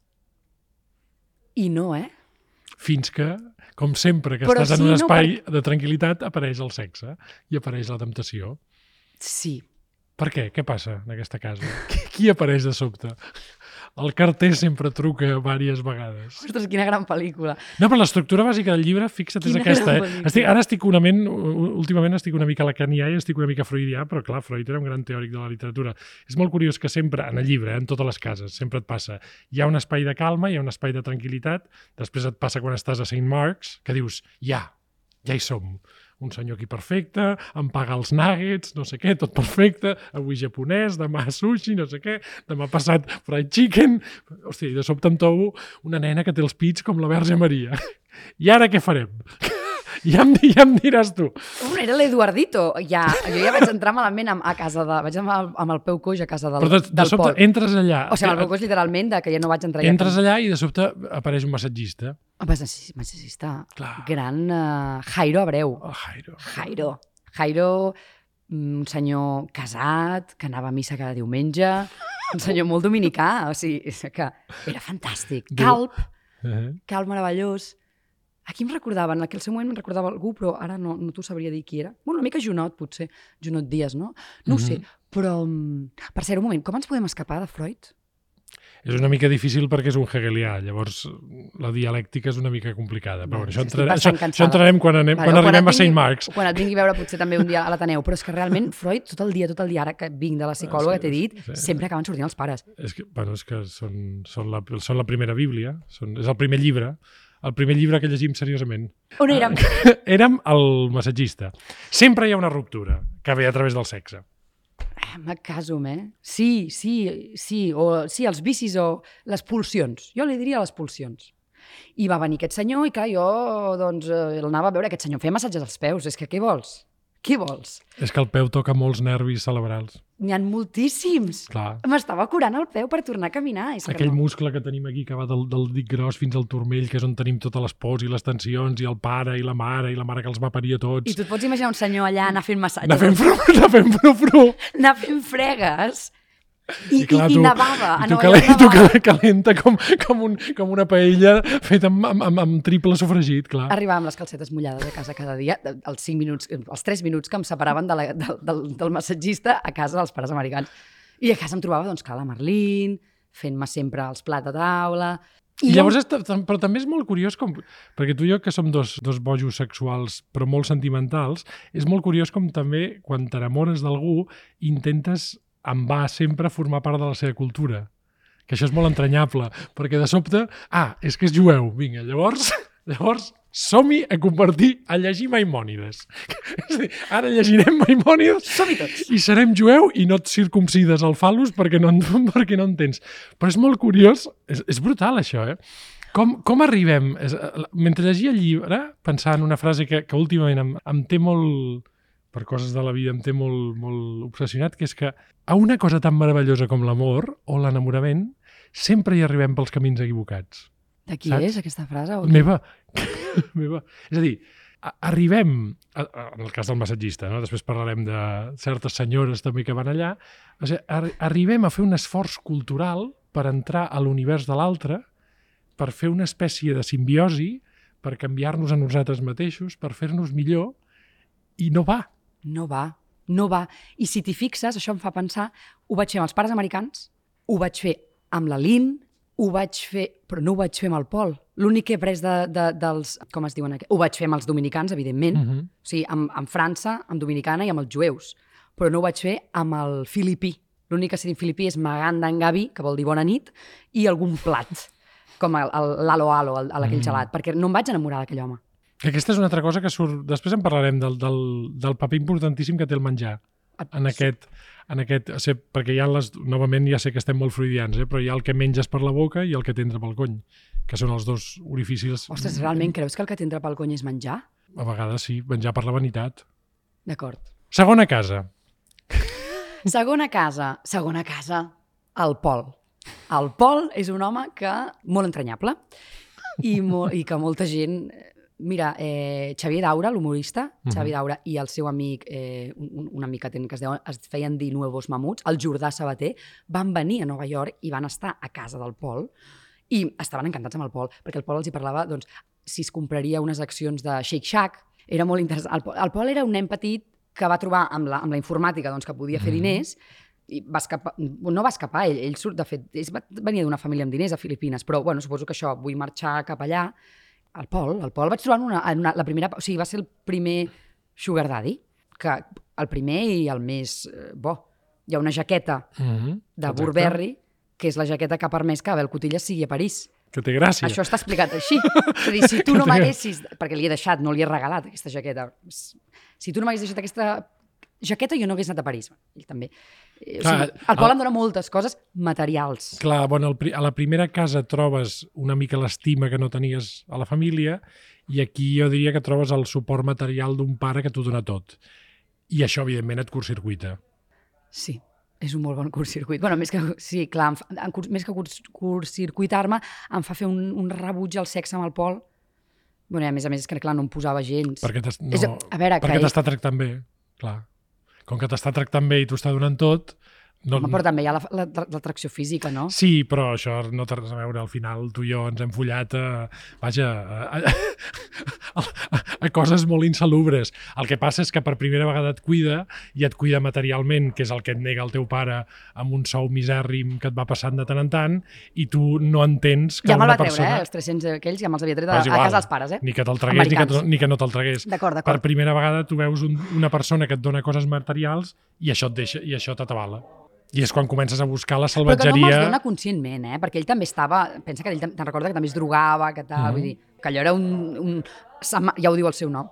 I no, Fins que, com sempre que estàs en un espai de tranquil·litat, apareix el sexe i apareix la temptació. Sí. Per què? Què passa en aquesta casa? Qui apareix de sobte? El carter sempre truca diverses vegades. Ostres, quina gran pel·lícula. No, però l'estructura bàsica del llibre, fixa't, és aquesta. Ara últimament estic una mica lacanià i estic una mica freudià, però clar, Freud era un gran teòric de la literatura. És molt curiós que sempre, en el llibre, en totes les cases, sempre et passa. Hi ha un espai de calma, hi ha un espai de tranquil·litat, després et passa quan estàs a St. Mark's, que dius, ja hi som. Un senyor aquí perfecte, em paga els nuggets, no sé què, tot perfecte, avui japonès, demà sushi, no sé què, demà passat fried chicken... Hòstia, i de sobte em trobo una nena que té els pits com la Verge Maria. I ara què farem? Ja em diràs tu. Era l'Eduardito. Jo ja vaig entrar malament a casa de... Vaig anar amb el peu coix a casa del Pol. Però de sobte entres allà... O sigui, amb el peu coix literalment, que ja no vaig entrar... Entres allà i de sobte apareix un massatgista. Massagista. Gran Jairo Abreu. Jairo, un senyor casat, que anava a missa cada diumenge, un senyor molt dominicà, o sigui, que era fantàstic. Calp meravellós. A qui em recordaven? En aquell seu moment em recordava algú, però ara no t'ho sabria dir qui era. Bueno, una mica Junot, potser. Junot Díaz, no? No ho sé. Però, per ser un moment, com ens podem escapar de Freud? És una mica difícil perquè és un hegelià, llavors la dialèctica és una mica complicada. Però això entrarem quan arribem a St. Mark's. Quan et vingui a veure potser també un dia a l'Ateneu, però és que realment Freud, tot el dia, ara que vinc de la psicòloga, t'he dit, sempre acaben sortint els pares. És que són la primera bíblia, és el primer llibre, que llegim seriosament. On érem? Érem el massatgista. Sempre hi ha una ruptura que ve a través del sexe. Me caso, Sí, els vicis o les pulsions. Jo li diria les pulsions. I va venir aquest senyor i clar, jo doncs l'anava a veure, aquest senyor feia massatges als peus. És que què vols? Què vols? És que el peu toca molts nervis cerebrals. N'hi ha moltíssims. Clar. M'estava curant el peu per tornar a caminar. Aquell muscle que tenim aquí, que va del dit gros fins al turmell, que és on tenim totes les pors i les tensions, i el pare i la mare que els va parir a tots. I tu et pots imaginar un senyor allà anar fent massatges. Anar fent frufru. Anar fent fregues. I nevava. I tu calenta com una paella feta amb triple sofregit, clar. Arribava amb les calcetes mullades a casa cada dia, els 3 minuts que em separaven del massatgista a casa dels pares americans. I a casa em trobava, doncs, clar, la Merlín, fent-me sempre els plats de taula. I llavors, però també és molt curiós, perquè tu i jo, que som dos bojos sexuals, però molt sentimentals, és molt curiós com també, quan t'enamores d'algú, intentes em va sempre formar part de la seva cultura. Que això és molt entranyable, perquè de sobte, és que és jueu, vinga, llavors som-hi a llegir Maimònides. És a dir, ara llegirem Maimònides i serem jueu i no et circumcides el fal·lus perquè no en tens. Però és molt curiós, és brutal això, Com arribem? Mentre llegia el llibre, pensant en una frase que últimament em té molt... per coses de la vida em té molt, molt obsessionat, que és que a una cosa tan meravellosa com l'amor o l'enamorament sempre hi arribem pels camins equivocats. De qui és aquesta frase? Meva. És a dir, arribem, en el cas del massatgista, no? Després parlarem de certes senyores també que van allà, o sigui, arribem a fer un esforç cultural per entrar a l'univers de l'altre, per fer una espècie de simbiosi, per canviar-nos a nosaltres mateixos, per fer-nos millor, i no va. No va. I si t'hi fixes, això em fa pensar, ho vaig fer amb els pares americans, ho vaig fer amb la Lynn, però no ho vaig fer amb el Pol. L'únic que he pres dels... Com es diuen? Ho vaig fer amb els dominicans, evidentment. O sigui, amb França, amb Dominicana i amb els jueus. Però no ho vaig fer amb el filipí. L'únic que sé dir en filipí és Maganda Ngavi, que vol dir bona nit, i algun plat, com l'alo alo, aquell gelat, perquè no em vaig enamorar d'aquell home. Que aquesta és una altra cosa que surt... Després en parlarem del paper importantíssim que té el menjar en aquest perquè hi ha novament ja sé que estem molt freudians, però hi ha el que menges per la boca i el que t'entra pel cony, que són els dos orificis. Ostres, realment creus que el que t'entra pel cony és menjar? A vegades sí, menjar per la vanitat. D'acord. Segona casa. Segona casa, el Pol. El Pol és un home molt entranyable i que molta gent... Mira, Xavier Daura, l'humorista, Xavi Daura i el seu amic, un amic que tenen que es feien dir Nuevos Mamuts, el Jordà Sabater, van venir a Nova York i van estar a casa del Pol i estaven encantats amb el Pol, perquè el Pol els hi parlava doncs, si es compraria unes accions de Shake Shack. Era molt interessant. El Pol era un nen petit que va trobar amb la informàtica doncs, que podia fer diners i no va escapar, ell surt, de fet, venia d'una família amb diners a Filipines, però bueno, suposo que això, vull marxar cap allà. El Pol vaig trobar la primera... O sigui, va ser el primer sugar daddy, que el primer i el més bo. Hi ha una jaqueta de Burberry, que és la jaqueta que ha permès que Abel Cotillas sigui a París. Que té gràcia. Això està explicat així. És a dir, si tu no m'haguessis... Perquè li he deixat, no li he regalat aquesta jaqueta. Si tu no m'haguessis deixat aquesta jaqueta, jo no hagués anat a París. Ell també. Clar, el Pol em dona moltes coses materials. Clar, bueno, a la primera casa trobes una mica l'estima que no tenies a la família i aquí jo diria que trobes el suport material d'un pare que t'ho dona tot. I això, evidentment, et curtcircuita. Sí, és un molt bon curtcircuit. Bueno, més que curtcircuitar-me, em fa fer un rebuig al sexe amb el Pol. Bueno, a més, és que clar, no em posava gens. Perquè t'està tractant bé, clar. Com que t'està tractant bé i t'ho està donant tot... Home, però també hi ha l'atracció física, no? Sí, però això no té res a veure. Al final tu i jo ens hem follat a coses molt insalubres. El que passa és que per primera vegada et cuida i et cuida materialment, que és el que et nega el teu pare amb un sou misèrrim que et va passant de tant en tant, i tu no entens que una persona... Ja me'l va treure, els 300 aquells, ja me'ls havia tret a casa dels pares, Ni que te'l tragués ni que no te'l tragués. D'acord. Per primera vegada tu veus una persona que et dona coses materials i això et deixa, i això t'atabala. I és quan comences a buscar la salvatgeria... Però que no me'ls dona conscientment, perquè ell també estava... Pensa que ell te'n recorda que també es drogava, que tal, vull dir, que allò era ja ho diu el seu nom.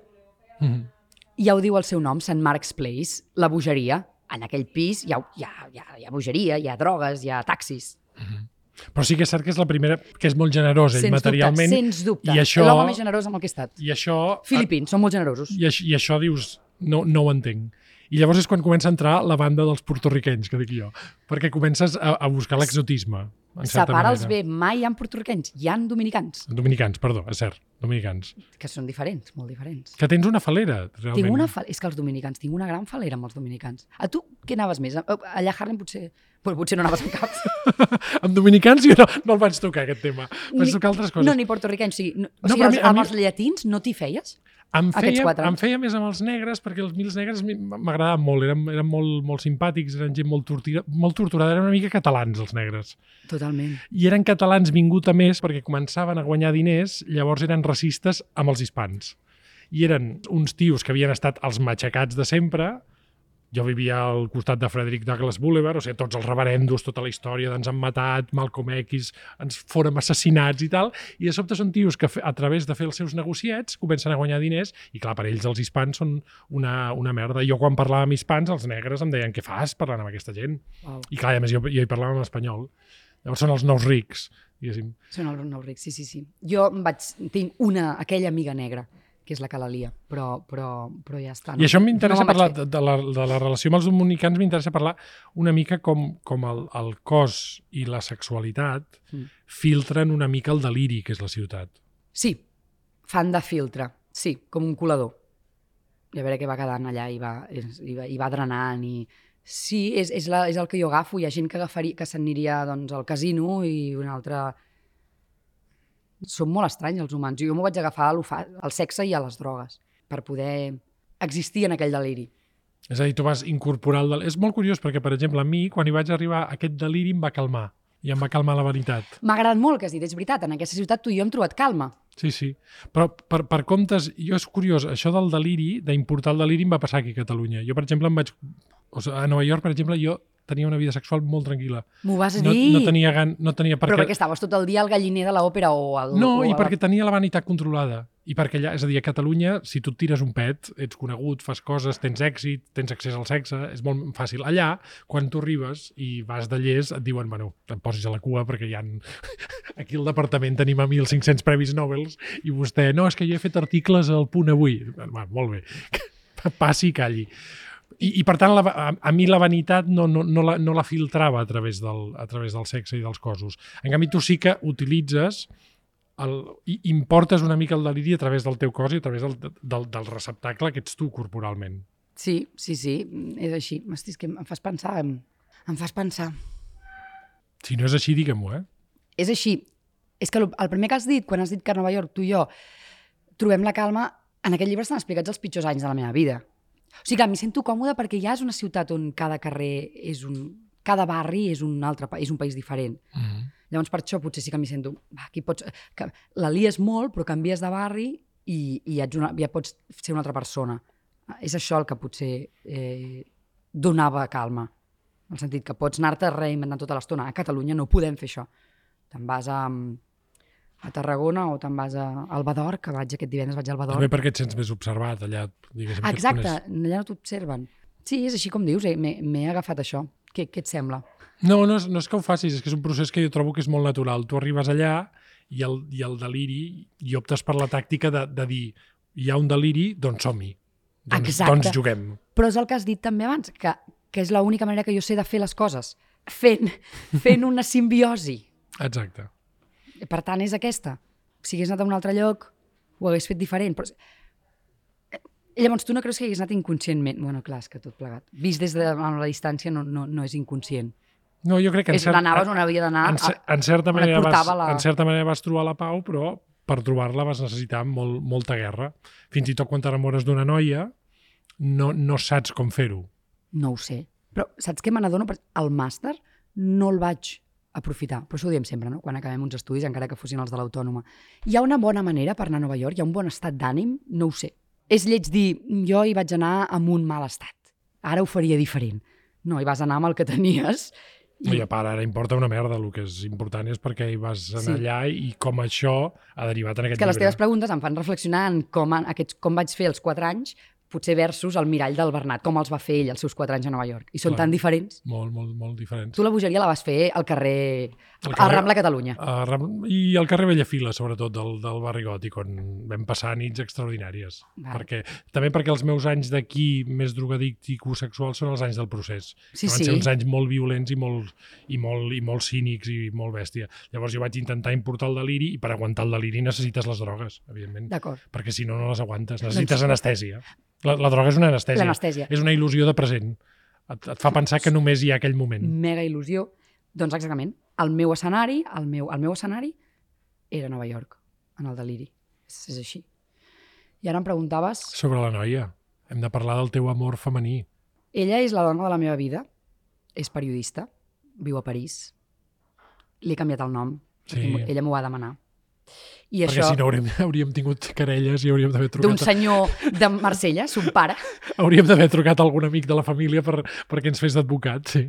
Ja ho diu el seu nom, St. Mark's Place, la bogeria. En aquell pis hi ha bogeria, hi ha drogues, hi ha taxis. Però sí que és cert que és la primera, que és molt generós ell materialment. Sens dubte. L'home més generós amb el que he estat. I això... Filipins, són molt generosos. I això dius, no ho entenc. I llavors és quan comença a entrar la banda dels portorriquenys, que dic jo, perquè comences a buscar l'exotisme. Separa'ls bé, mai hi ha portorriquenys, hi ha dominicans. Dominicans, perdó, és cert, dominicans. Que són diferents, molt diferents. Que tens una falera, realment. És que els dominicans, tinc una gran falera amb els dominicans. A tu què anaves més? Allà a Harlem potser no anaves amb cap. Amb dominicans jo no el vaig tocar, aquest tema. Vaig tocar altres coses. No, ni portorriquenys, sí. O sigui, amb els llatins no t'hi feies? Em feia més amb els negres, perquè els negres m'agradaven molt, eren molt simpàtics, eren gent molt torturada, eren una mica catalans els negres. Totalment. I eren catalans vingut a més perquè començaven a guanyar diners, llavors eren racistes amb els hispans. I eren uns tios que havien estat els matxacats de sempre. Jo vivia al costat de Frederick Douglass Boulevard, o sigui, tots els reverendos, tota la història d'ens han matat, Malcolm X, ens fórem assassinats i tal, i de sobte són tios que a través de fer els seus negociets comencen a guanyar diners, i clar, per ells els hispans són una merda. Jo quan parlava amb hispans, els negres em deien què fas parlant amb aquesta gent? Wow. I clar, a més jo hi parlava en espanyol. Llavors són els nous rics, diguéssim. Són els nous rics, sí. Jo tinc aquella amiga negra, que és la que la lia, però ja està. I això m'interessa parlar de la relació amb els dominicans, m'interessa parlar una mica com el cos i la sexualitat filtren una mica el deliri que és la ciutat. Sí, fan de filtre, sí, com un colador. I a veure què va quedant allà i va drenant. Sí, és el que jo agafo. Hi ha gent que s'aniria al casino i una altra... Som molt estranys els humans. Jo m'ho vaig agafar al sexe i a les drogues per poder existir en aquell deliri. És a dir, tu vas incorporar el deliri. És molt curiós perquè, per exemple, a mi, quan hi vaig arribar, aquest deliri em va calmar. I em va calmar la veritat. M'ha agradat molt que has dit, és veritat, en aquesta ciutat tu i jo hem trobat calma. Sí. Però per comptes, jo és curiós, això del deliri, d'importar el deliri, em va passar aquí a Catalunya. Jo, per exemple, a Nova York, per exemple, jo tenia una vida sexual molt tranquil·la. M'ho vas dir? No tenia perquè... Però perquè estaves tot el dia al galliner de l'òpera o al... No, i perquè tenia la vanitat controlada. I perquè allà, és a dir, a Catalunya, si tu et tires un pet, ets conegut, fas coses, tens èxit, tens accés al sexe, és molt fàcil. Allà, quan tu arribes i vas de llest, et diuen, bueno, te'n posis a la cua perquè hi ha... Aquí al departament tenim a 1.500 premis Nobel i vostè, no, és que jo he fet articles al Punt avui. Va, molt bé, passi i calli. I per tant, a mi la vanitat no la filtrava a través del sexe i dels cossos. En canvi, tu sí que utilitzes i importes una mica el deliri a través del teu cos i a través del receptacle que ets tu corporalment. Sí, és així. Hosti, és que em fas pensar. Em fas pensar. Si no és així, digue-m'ho, És així. És que el primer que has dit, quan has dit que a Nova York tu i jo trobem la calma, en aquest llibre estan explicats els pitjors anys de la meva vida. O sigui que m'hi sento còmoda perquè ja és una ciutat on cada carrer cada barri és un país diferent. Llavors, per això potser sí que m'hi sento... Aquí la lies molt, però canvies de barri i ja pots ser una altra persona. És això el que potser donava calma. En el sentit que pots anar-te reinventant tota l'estona. A Catalunya no podem fer això. Te'n vas a Tarragona o te'n vas al Bador, que aquest divendres vaig al Bador. També perquè et sents més observat allà. Exacte, allà no t'observen. Sí, és així com dius, m'he agafat això. Què et sembla? No és que ho facis, és que és un procés que jo trobo que és molt natural. Tu arribes allà i el deliri, i optes per la tàctica de dir hi ha un deliri, doncs som-hi. Doncs juguem. Però és el que has dit també abans, que és l'única manera que jo sé de fer les coses. Fent una simbiosi. Exacte. Per tant, és aquesta. Si hagués anat a un altre lloc, ho hagués fet diferent. Però... Llavors, tu no creus que hagués anat inconscientment? Bueno, clar, és que tot plegat. Vist des de la distància no és inconscient. No, jo crec que... Anaves on havia d'anar, en certa manera vas trobar la pau, però per trobar-la vas necessitar molta guerra. Fins i tot quan t'enamores d'una noia, no saps com fer-ho. No ho sé. Però saps què me n'adono? El màster no el vaig aprofitar. Però això ho diem sempre, no? Quan acabem uns estudis, encara que fossin els de l'Autònoma. Hi ha una bona manera per anar a Nova York? Hi ha un bon estat d'ànim? No ho sé. És lleig dir, jo hi vaig anar amb un mal estat. Ara ho faria diferent. No, hi vas anar amb el que tenies. I a part, ara importa una merda. El que és important és perquè hi vas anar allà i com això ha derivat en aquest llibre. És que les teves preguntes em fan reflexionar en com vaig fer els 4 anys, potser versus el mirall del Bernat, com els va fer ell els seus 4 anys a Nova York. I són tan diferents. Molt diferents. Tu la bogeria la vas fer al carrer Rambla Catalunya. I al carrer Bellafila, sobretot, del barri gòtic, on vam passar nits extraordinàries. També perquè els meus anys d'aquí, més drogadictico-sexuals, són els anys del procés. Van ser uns anys molt violents i molt cínics i molt bèstia. Llavors jo vaig intentar importar el deliri i per aguantar el deliri necessites les drogues, evidentment. D'acord. Perquè si no les aguantes. Necessites anestèsia. La droga és una anestèsia. És una il·lusió de present. Et fa pensar que només hi ha aquell moment. Mega il·lusió. Doncs exactament. El meu escenari era Nova York, en el deliri. És així. I ara em preguntaves... Sobre la noia. Hem de parlar del teu amor femení. Ella és la dona de la meva vida. És periodista. Viu a París. Li he canviat el nom. Sí. Ella m'ho va demanar. I perquè si no hauríem tingut querelles i hauríem d'haver trucat... D'un senyor de Marsella, son pare. Hauríem d'haver trucat a algun amic de la família perquè ens fes d'advocat, sí.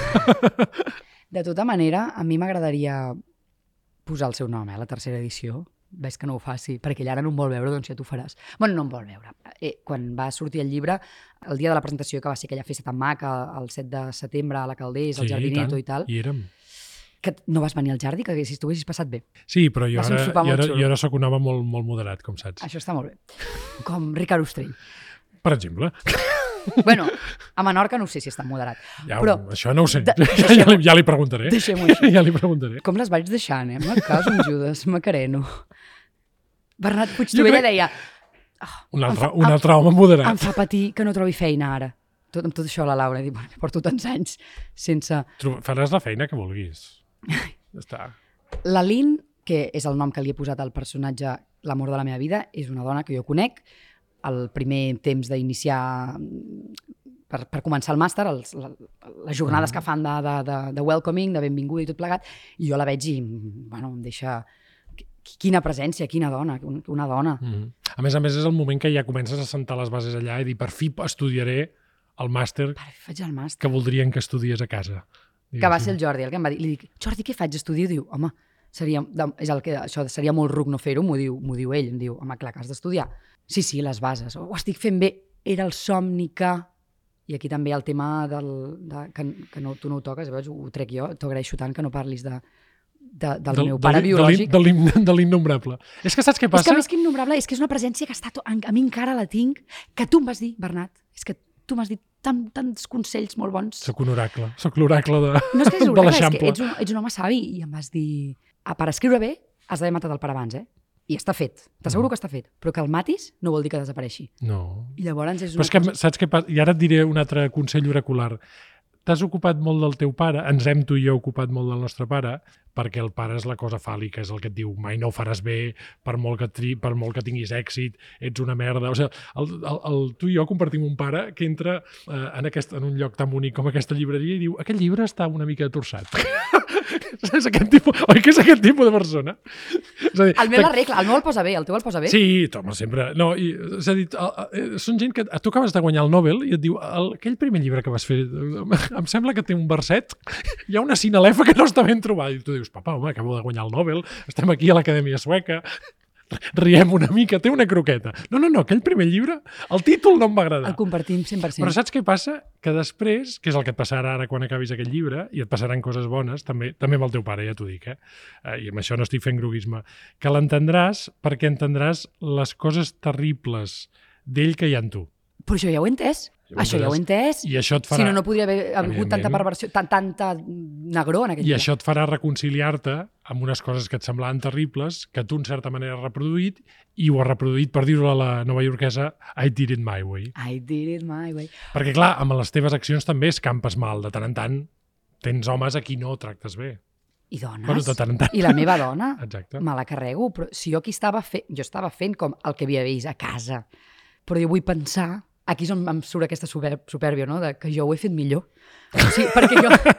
De tota manera, a mi m'agradaria posar el seu nom, la tercera edició. Ves que no ho faci, perquè ell ara no em vol veure, doncs ja t'ho faràs. Bueno, no em vol veure. Quan va sortir el llibre, el dia de la presentació, que va ser aquella festa tan maca, el 7 de setembre a la Caldés, al Jardineto i tal... Hi érem. Que no vas venir al jardí, que si tu haguessis passat bé. Sí, però jo ara soc un home molt moderat, com saps. Això està molt bé. Com Ricard Ostrell. Per exemple. Bueno, a Menorca no sé si està moderat. Però això no ho sé. Ja li preguntaré. Deixem-ho així. Ja li preguntaré. Com les vaig deixant, Me caso en Judes, Macareno. Bernat Puigtovella deia... Un altre home moderat. Em fa patir que no trobi feina ara. Amb tot això la Laura, diu, porto tants anys sense... Faràs la feina que vulguis. Ja està. La Lin, que és el nom que li he posat al personatge l'amor de la meva vida, és una dona que jo conec. El primer temps d'iniciar, per començar el màster, les jornades que fan de welcoming, de benvinguda i tot plegat, i jo la veig i bueno, em deixa... Quina presència, quina dona, una dona. A més, és el moment que ja comences a sentar les bases allà i dir, per fi estudiaré el màster que voldrien que estudies a casa. Que va ser el Jordi el que em va dir. Li dic, Jordi, què faig? Estudio? Diu, home, això seria molt ruc no fer-ho, m'ho diu ell. Em diu, home, clar que has d'estudiar. Sí, les bases. Ho estic fent bé. Era el somni que... I aquí també el tema que no, tu no ho toques, veus, ho trec jo, t'ho agraeixo tant que no parlis del meu pare biològic. De l'innombrable. És que saps què passa? És que més que innombrable, és que és una presència que a mi encara la tinc, que tu em vas dir, Bernat, és que tu m'has dit tants consells molt bons. Soc un oracle, soc l'oracle de l'Eixample. No és que és l'oracle, és que ets un home savi i em vas dir, per escriure bé has d'haver matat el pare abans, I està fet, t'asseguro que està fet, però que el matis no vol dir que desapareixi. No. I llavors és una cosa... Però és que, saps què passa? I ara et diré un altre consell oracular. T'has ocupat molt del teu pare, ens hem tu i jo ocupat molt del nostre pare, perquè el pare és la cosa fàl·lica, és el que et diu mai no ho faràs bé, per molt que tinguis èxit, ets una merda. O sigui, tu i jo compartim un pare que entra en un lloc tan bonic com aquesta llibreria i diu, aquest llibre està una mica torçat. És aquest tipus, oi que és aquest tipus de persona? És a dir, el meu l'arregla, el meu el posa bé, el teu el posa bé? Sí, home, sempre. No, és a dir, són gent que tu acabes de guanyar el Nobel i et diu, aquell primer llibre que vas fer, em sembla que té un verset, hi ha una sinalefa que no està ben trobada. I tu dius, papa, home, acabo de guanyar el Nobel, estem aquí a l'Acadèmia Sueca, riem una mica, té una croqueta. No, aquell primer llibre, el títol no em va agradar. El compartim 100%. Però saps què passa? Que després, que és el que et passarà ara quan acabis aquest llibre, i et passaran coses bones, també amb el teu pare, ja t'ho dic, i amb això no estic fent groguisme, que l'entendràs perquè entendràs les coses terribles d'ell que hi ha en tu. Però això ja ho he entès. Això ja ho he entès. I això et farà... Si no podria haver hagut tanta perversió, tanta negró en aquell llibre. I això et farà reconciliar-te amb unes coses que et semblaven terribles, que tu en certa manera has reproduït, i ho has reproduït, per dir-ho a la novaiorquesa, I did it my way. I did it my way. Perquè clar, amb les teves accions també escampes mal. De tant en tant tens homes a qui no tractes bé. I dones. Bueno, de tant en tant. I la meva dona. Exacte. Me la carrego. Però si jo aquí estava fent com el que havia vist a casa. Però jo vull pensar... Aquí és on em surt aquesta supèrbia, no? De que jo ho he fet millor. O sigui, perquè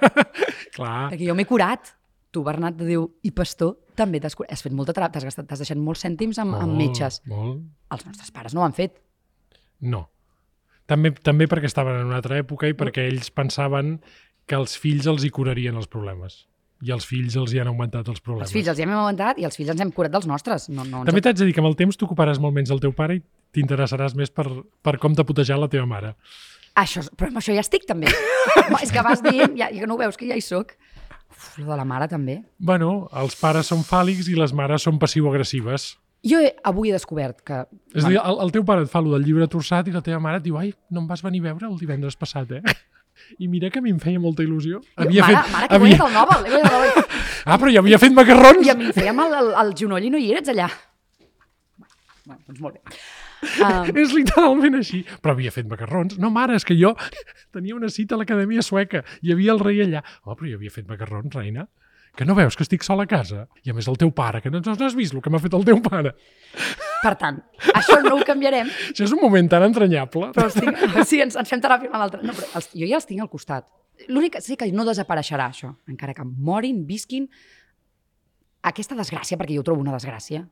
jo m'he curat. Tu, Bernat, de Déu i pastor, també has fet molta teràpia, t'has deixat molts cèntims amb metges. Molt. Els nostres pares no ho han fet. No. També perquè estaven en una altra època i perquè ells pensaven que els fills els hi curarien els problemes. I els fills els hi han augmentat els problemes. Els fills els hi hem augmentat i els fills ens hem curat dels nostres. També t'haig de dir que amb el temps t'ocuparàs molt menys del teu pare i t'interessaràs més per com t'ha putejat la teva mare. Però amb això ja estic, també. És que vas dient, ja no ho veus, que ja hi soc. Lo de la mare, també. Bueno, els pares són fàl·lics i les mares són passiu-agressives. Jo avui he descobert que... És a dir, el teu pare et fa allò del llibre torçat i la teva mare et diu, ai, no em vas venir a veure el divendres passat, I mira que a mi em feia molta il·lusió. Mare, que he guanyat el Nobel. Però jo havia fet macarrons. I a mi em fèiem el genoll i no hi eres allà. Bueno, doncs molt bé. És literalment així. Però havia fet macarrons. No, mare, és que jo tenia una cita a l'Acadèmia Sueca. Hi havia el rei allà. Però jo havia fet macarrons, reina. Que no veus que estic sol a casa? I a més el teu pare, que no has vist el que m'ha fet el teu pare. Per tant, això no ho canviarem. Això és un moment tan entranyable. Però sí, ens fem teràpia amb l'altre. No, però jo ja els tinc al costat. L'únic que sé que no desapareixerà, això. Encara que morin, visquin, aquesta desgràcia, perquè jo ho trobo una desgràcia,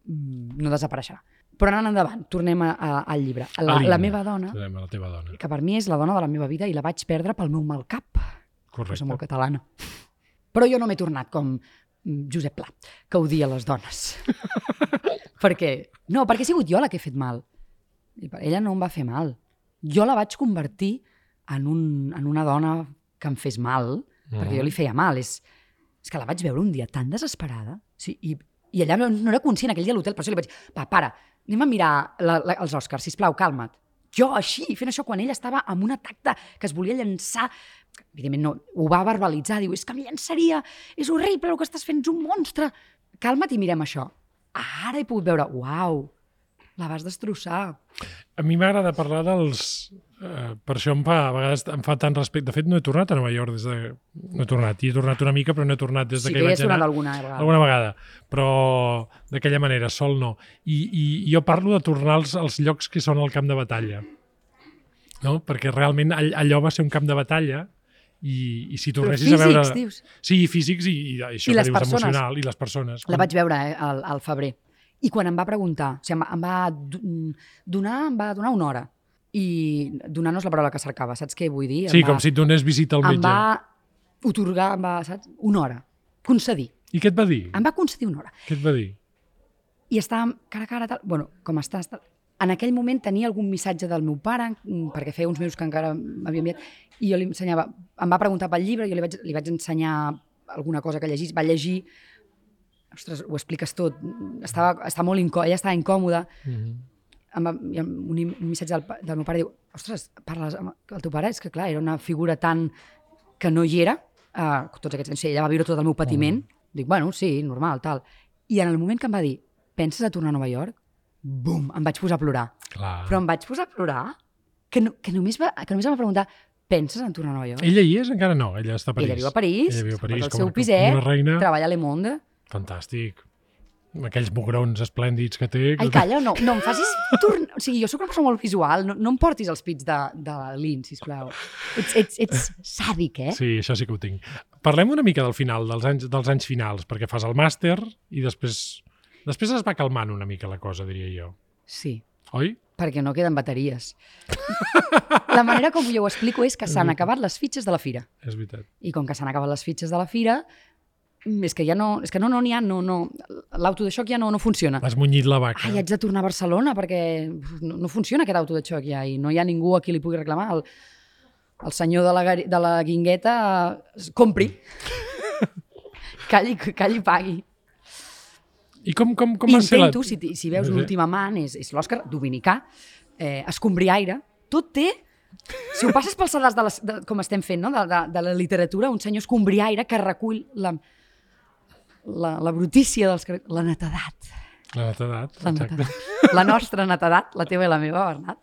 no desapareixerà. Però anant endavant, tornem al llibre. La meva dona, la teva dona, que per mi és la dona de la meva vida i la vaig perdre pel meu mal cap. Correcte. Cosa molt catalana. Però jo no m'he tornat com Josep Pla, que odia les dones. Perquè he sigut jo la que he fet mal. Ella no em va fer mal. Jo la vaig convertir en una dona que em fes mal, perquè jo li feia mal. És que la vaig veure un dia tan desesperada. Sí, i ella no era conscient aquell dia a l'hotel, per això li vaig dir, para, anem a mirar els Oscars, sisplau, calma't. Jo així, fent això, quan ella estava amb un atac que es volia llançar, evidentment no, ho va verbalitzar, diu, és que em llançaria, és horrible el que estàs fent, ets un monstre. Calma't i mirem això. Ara he pogut veure, uau, la vas destrossar. A mi m'agrada parlar dels Per això a vegades em fa tant respecte. De fet, no he tornat a Nova York des de... No he tornat, hi he tornat una mica, però no he tornat des de que hi vaig anar. Sí que hi has tornat alguna vegada, però d'aquella manera, sol no. I jo parlo de tornar als llocs que són el camp de batalla, no? Perquè realment allò va ser un camp de batalla i si tornessis a veure... Físics, dius? Sí, físics i això I que les dius persones. emocional, i les persones. La vaig veure al febrer. I quan em va preguntar, o sigui, em va donar una hora. I donar no és la paraula que cercava, saps què vull dir? Sí, com si et donés visita al metge. Em va otorgar, saps? Una hora. Concedir. I què et va dir? Em va concedir una hora. Què et va dir? I estàvem cara a cara, tal. Bueno, com estàs... Tal. En aquell moment tenia algun missatge del meu pare, perquè feia uns mesos que encara m'havia enviat, i jo li ensenyava... Em va preguntar pel llibre, jo li vaig ensenyar alguna cosa que llegís. Va llegir... Ostres, ho expliques tot. Estava molt ella estava incòmoda. Un missatge del meu pare diu, ostres, parles amb el teu pare? És que clar, era una figura tan que no hi era, tots aquests anys, ella va viure tot el meu patiment. Dic, bueno, sí, normal, tal. I en el moment que em va dir, penses a tornar a Nova York? Bum, em vaig posar a plorar. Clar. Però em vaig posar a plorar que només em va preguntar, penses en tornar a Nova York? Ella hi és? Encara no, ella està a París. Ella viu a París, ella viu a París el seu piset, treballa a Le Monde. Fantàstic. Amb aquells mugrons esplèndids que té. Ai, calla, no em facis tornar... O sigui, jo soc una persona molt visual, no em portis els pits de l'In, sisplau. Ets sàdic, eh? Sí, això sí que ho tinc. Parlem una mica del final, dels anys finals, perquè fas el màster i després es va calmant una mica la cosa, diria jo. Sí. Oi? Perquè no queden bateries. La manera com jo ho explico és que s'han acabat les fitxes de la fira. És veritat. I com que s'han acabat les fitxes de la fira, és que no n'hi ha, l'auto de xoc ja no funciona. Has munyit la vaca. Ai, haig de tornar a Barcelona perquè no funciona aquest auto de xoc ja i no hi ha ningú a qui li pugui reclamar. El senyor de la guingueta compri. Calli i pagui. I com va ser la... Intento, si veus l'últim amant, és l'Òscar dominicà, escombriaire, tot té... Si ho passes pels sedars com estem fent, no? de la literatura, un senyor escombriaire que recull la brutícia dels... La netedat. La netedat, exacte. La nostra netedat, la teva i la meva, Bernat.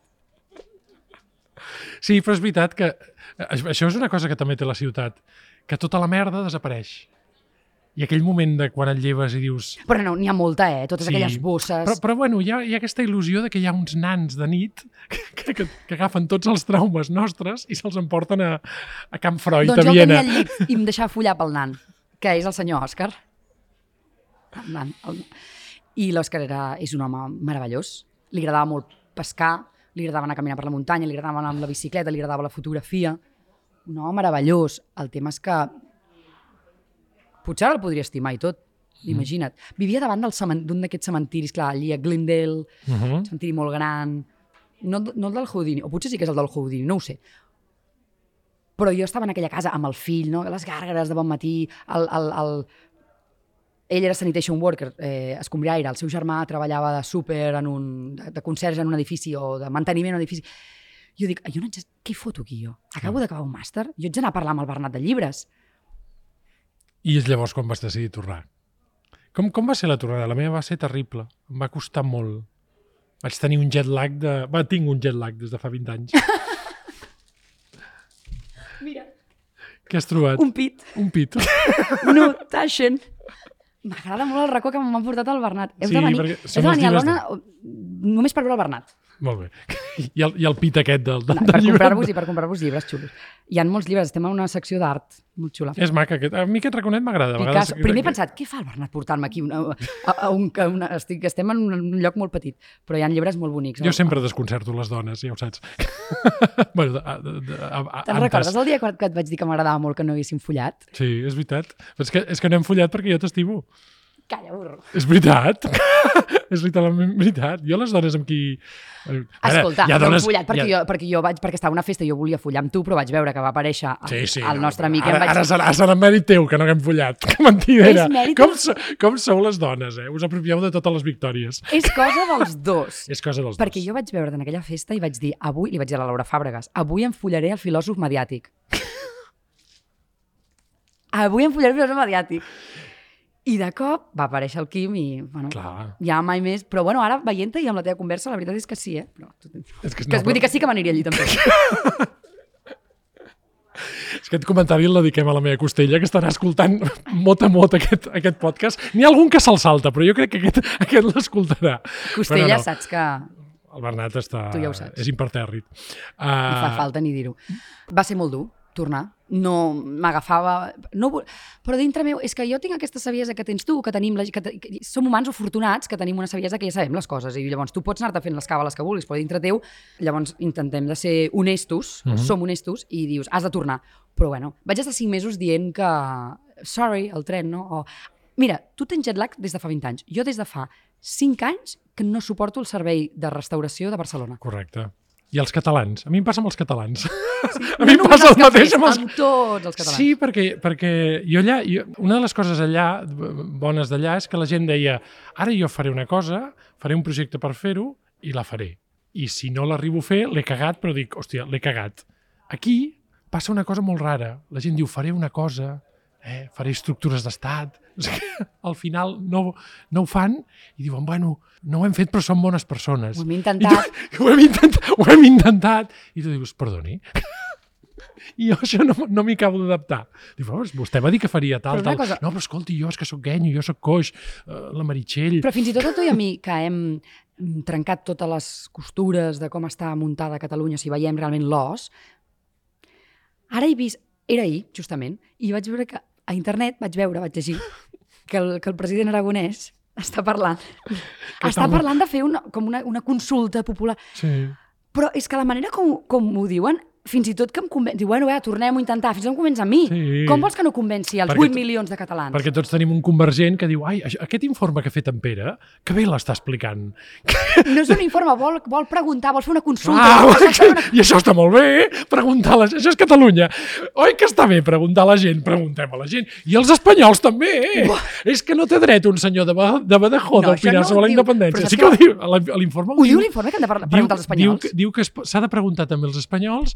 Sí, però és veritat que això és una cosa que també té la ciutat, que tota la merda desapareix. I aquell moment de quan et lleves i dius... Però no, n'hi ha molta, totes aquelles bosses... Però bueno, hi ha aquesta il·lusió de que hi ha uns nans de nit que agafen tots els traumes nostres i se'ls emporten a Camp Freud, a Viena. Doncs jo tenia al llit i em deixava follar pel nan, que és el senyor Òscar. El nan. I l'Òscar és un home meravellós. Li agradava molt pescar, li agradava anar a caminar per la muntanya, li agradava anar amb la bicicleta, li agradava la fotografia. Un home meravellós. El tema és que potser ara el podria estimar i tot, imagina't. Vivia davant d'un d'aquests cementiris, clar, allí a Glendale, un cementiri molt gran, no el del Houdini, o potser sí que és el del Houdini, no ho sé. Però jo estava en aquella casa amb el fill, no? Les gàrgares de bon matí, ell era sanitation worker, escombriaire, el seu germà treballava de súper, de conserge en un edifici o de manteniment en un edifici. Jo dic, què hi foto aquí jo? Acabo d'acabar un màster? Jo haig d'anar a parlar amb el Bernat de llibres. I és llavors quan vas decidir tornar. Com va ser la tornada? La meva va ser terrible. Em va costar molt. Vaig tenir un jet lag tinc un jet lag des de fa 20 anys. Mira. Què has trobat? Un pit. Un pit. No, Taschen. M'agrada molt el racó que m'ha portat el Bernat. Heu de venir a l'Ona només per veure el Bernat. Molt bé. I el pit aquest del llibre. Per comprar-vos llibres xulos. Hi ha molts llibres, estem en una secció d'art molt xula. És maca. A mi aquest raconet m'agrada. Picasso. Primer he pensat, què fa el Bernat portant-me aquí? Estem en un lloc molt petit, però hi ha llibres molt bonics. Jo sempre desconcerto les dones, ja ho saps. Te'n recordes el dia que et vaig dir que m'agradava molt que no haguéssim follat? Sí, és veritat. És que no hem follat perquè jo t'estimo. Calla, burro. És veritat. És literalment veritat. Jo les dones amb qui... Escolta, no hem follat perquè estava a una festa i jo volia follar amb tu, però vaig veure que va aparèixer el nostre amic. Ara serà mèrit teu que no haguem follat. Que mentidera. Com sou les dones, Us apropieu de totes les victòries. És cosa dels dos. És cosa dels dos. Perquè jo vaig veure en aquella festa i vaig dir, li vaig dir a la Laura Fàbregas, avui em follaré el filòsof mediàtic. Avui em follaré el filòsof mediàtic. I de cop va aparèixer el Quim i, bueno, Clar. ja mai més. Però, bueno, ara veient-te i amb la teva conversa, la veritat és que sí, Però, Vull dir que sí que m'aniria allí també. És que aquest comentari el dediquem a la meva costella, que estarà escoltant mot a mot aquest podcast. N'hi ha algun que se'l salta, però jo crec que aquest l'escoltarà. Costella, saps que... El Bernat Tu ja ho saps. és impertèrrit. No fa falta ni dir-ho. Va ser molt dur tornar. No m'agafava... Però dintre meu, és que jo tinc aquesta saviesa que tens tu, que tenim... Som humans afortunats que tenim una saviesa que ja sabem les coses, i llavors tu pots anar-te fent les càbales que vulguis, però dintre teu, llavors intentem de ser honestos, som honestos, i dius, has de tornar. Però bueno, vaig estar 5 mesos dient que... Sorry, el tren, no? O... Mira, tu tens jet lag des de fa 20 anys. Jo des de fa 5 anys que no suporto el servei de restauració de Barcelona. Correcte. I els catalans. A mi em passa amb els catalans. Sí. A mi em passa el mateix amb amb tots els catalans. Sí, perquè jo allà... Una de les coses allà, bones d'allà, és que la gent deia ara jo faré una cosa, faré un projecte per fer-ho i la faré. I si no l'arribo a fer, l'he cagat, però dic, hòstia, l'he cagat. Aquí passa una cosa molt rara. La gent diu, faré una cosa, faré estructures d'estat. O sigui, al final no ho fan i diuen, bueno, no ho hem fet però som bones persones. Ho hem intentat. Ho hem intentat. I tu dius, perdoni. I jo això no m'hi acabo d'adaptar. Diu, vostè va dir que faria tal. Cosa... No, però escolti, jo és que soc genio, jo soc coix, la Meritxell... Però fins i tot a tu i a mi, que hem trencat totes les costures de com està muntada Catalunya, si veiem realment l'os, ara he vist... Era ahir, justament, i vaig veure que a internet vaig llegir que el president aragonès està parlant de fer una consulta popular. Sí. Però és que la manera com ho diuen, fins i tot que em convenç, diu, bueno, tornem-ho a intentar, fins i tot em convenç a mi. Sí. Com vols que no convenci els 8 milions de catalans? Perquè tots tenim un convergent que diu, ai, aquest informe que ha fet en Pere, que bé l'està explicant. No és un informe, vol preguntar, vol fer una consulta. I això està molt bé, preguntar a la gent. Això és Catalunya. Oi que està bé preguntar a la gent? Preguntem a la gent. I els espanyols també. És que no té dret un senyor de Badajoz d'opinar sobre la independència. Sí que ho diu, l'informe ho diu l'informe que han de preguntar als espanyols. Diu que s'ha de preguntar també als espanyols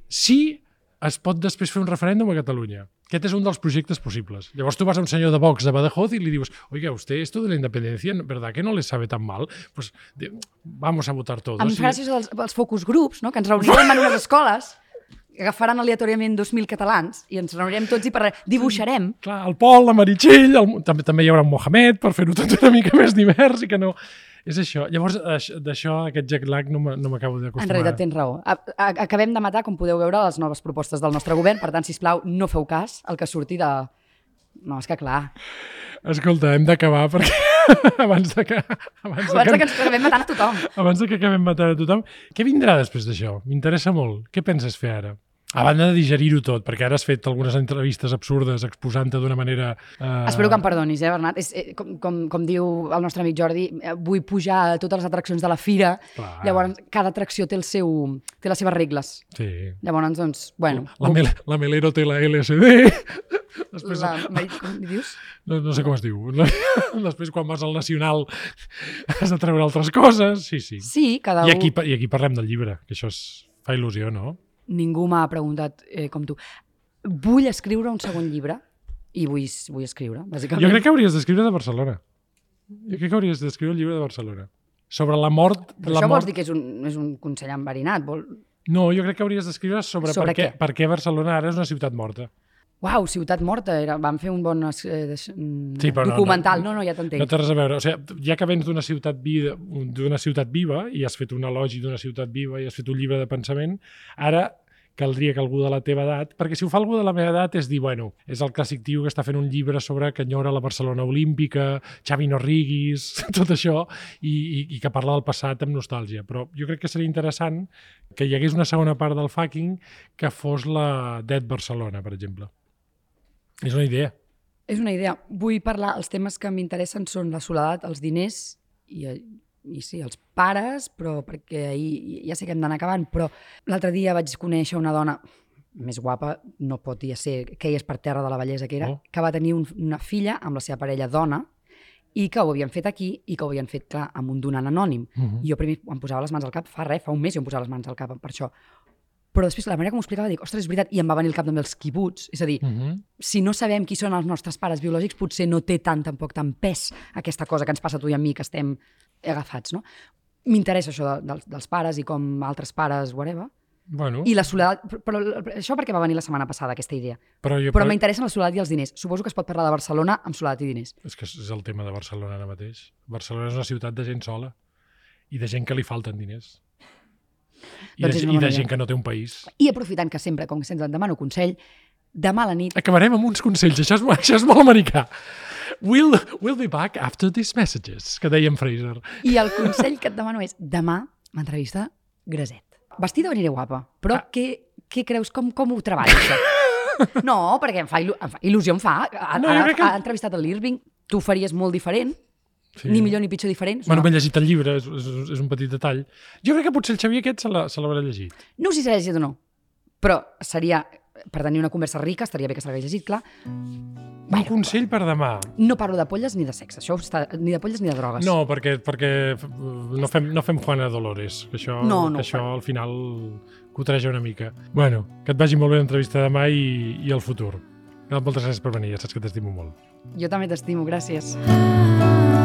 si es pot després fer un referèndum a Catalunya. Aquest és un dels projectes possibles. Llavors tu vas a un senyor de Vox de Badajoz i li dius, oiga, usted esto de la independencia, ¿verdad que no le sabe tan mal? Pues vamos a votar todos. Em farà els focus groups, no? Que ens reunirem en unes escoles, agafaran aleatòriament 2.000 catalans i ens reunirem tots i dibuixarem. Clar, el Pol, la Meritxell, també hi haurà un Mohamed per fer-ho tot una mica més divers i que no... És això. Llavors, d'això, aquest jet lag, no m'acabo d'acostumar. En realitat tens raó. Acabem de matar, com podeu veure, les noves propostes del nostre govern. Per tant, sisplau, no feu cas al que surti de... No, és que clar. Escolta, hem d'acabar perquè... abans de que ens acabem matant a tothom. Abans de que acabem matant a tothom. Què vindrà després d'això? M'interessa molt. Què penses fer ara? A banda de digerir-ho tot, perquè ara has fet algunes entrevistes absurdes exposant-te d'una manera... Espero que em perdonis, Bernat? Com diu el nostre amic Jordi, vull pujar a totes les atraccions de la fira. Clar. Llavors, cada atracció té les seves regles. Sí. Llavors, doncs, bueno... La Melero té la LSD. Després... Com dius? No sé com es diu. Després, quan vas al Nacional, has de treure altres coses. Sí. Sí, cada un... I aquí parlem del llibre, que això fa il·lusió, no? Ningú m'ha preguntat com tu. Vull escriure un segon llibre i vull escriure, bàsicament. Jo crec que hauries d'escriure de Barcelona. Jo crec que hauries d'escriure el llibre de Barcelona. Sobre la mort... Però això vols dir que és un consell enverinat? No, jo crec que hauries d'escriure sobre per què Barcelona ara és una ciutat morta. Uau, ciutat morta. Vam fer un bon documental. No, ja t'entenc. No té res a veure. O sigui, ja que vens d'una ciutat viva i has fet un elogi d'una ciutat viva i has fet un llibre de pensament, ara caldria que algú de la teva edat, perquè si ho fa algú de la meva edat és dir, bueno, és el clàssic tio que està fent un llibre sobre que enyora la Barcelona olímpica, Xavi no riguis, tot això, i que parla del passat amb nostàlgia. Però jo crec que seria interessant que hi hagués una segona part del fucking que fos la Dead Barcelona, per exemple. És una idea. És una idea. Vull parlar, els temes que m'interessen són la soledat, els diners i sí, els pares, però perquè ahir ja sé que hem d'anar acabant, però l'altre dia vaig conèixer una dona més guapa, no pot ja ser que ella és per terra de la bellesa que era, que va tenir una filla amb la seva parella dona i que ho havien fet aquí i que ho havien fet, clar, amb un donant anònim. I jo primer em posava les mans al cap, fa un mes jo em posava les mans al cap per això. Però després, la manera com ho explicava, dic, ostres, és veritat, i em va venir al cap també els quibuts. És a dir, si no sabem qui són els nostres pares biològics, potser no té tant pes aquesta cosa que ens passa a tu i a mi, que estem agafats, no? M'interessa això dels pares i com altres pares, whatever. Bueno. I la soledat... Però això perquè va venir la setmana passada, aquesta idea. Però m'interessen la soledat i els diners. Suposo que es pot parlar de Barcelona amb soledat i diners. És que és el tema de Barcelona ara mateix. Barcelona és una ciutat de gent sola i de gent que li falten diners. I de gent que no té un país. I aprofitant que sempre, com que sempre et demano consell, demà a la nit... Acabarem amb uns consells, això és molt americà. We'll be back after these messages, que deia en Fraser. I el consell que et demano és, demà m'entrevista Graset. Vestida veniré guapa, però què creus, com ho treballo, això? No, perquè em fa il·lusió, ha entrevistat l'Irving, tu ho faries molt diferent, ni millor ni pitjor diferent. Bueno, m'he llegit el llibre, és un petit detall. Jo crec que potser el Xavier aquest se l'haurà llegit. No sé si s'ha llegit o no, però seria, per tenir una conversa rica, estaria bé que s'hagués llegit, clar. Un consell per demà. No parlo de polles ni de sexe, això ni de polles ni de drogues. No, perquè no fem Juana Dolores, que això al final cotreja una mica. Bueno, que et vagi molt bé l'entrevista demà i el futur. Moltes gràcies per venir, ja saps que t'estimo molt. Jo també t'estimo, gràcies.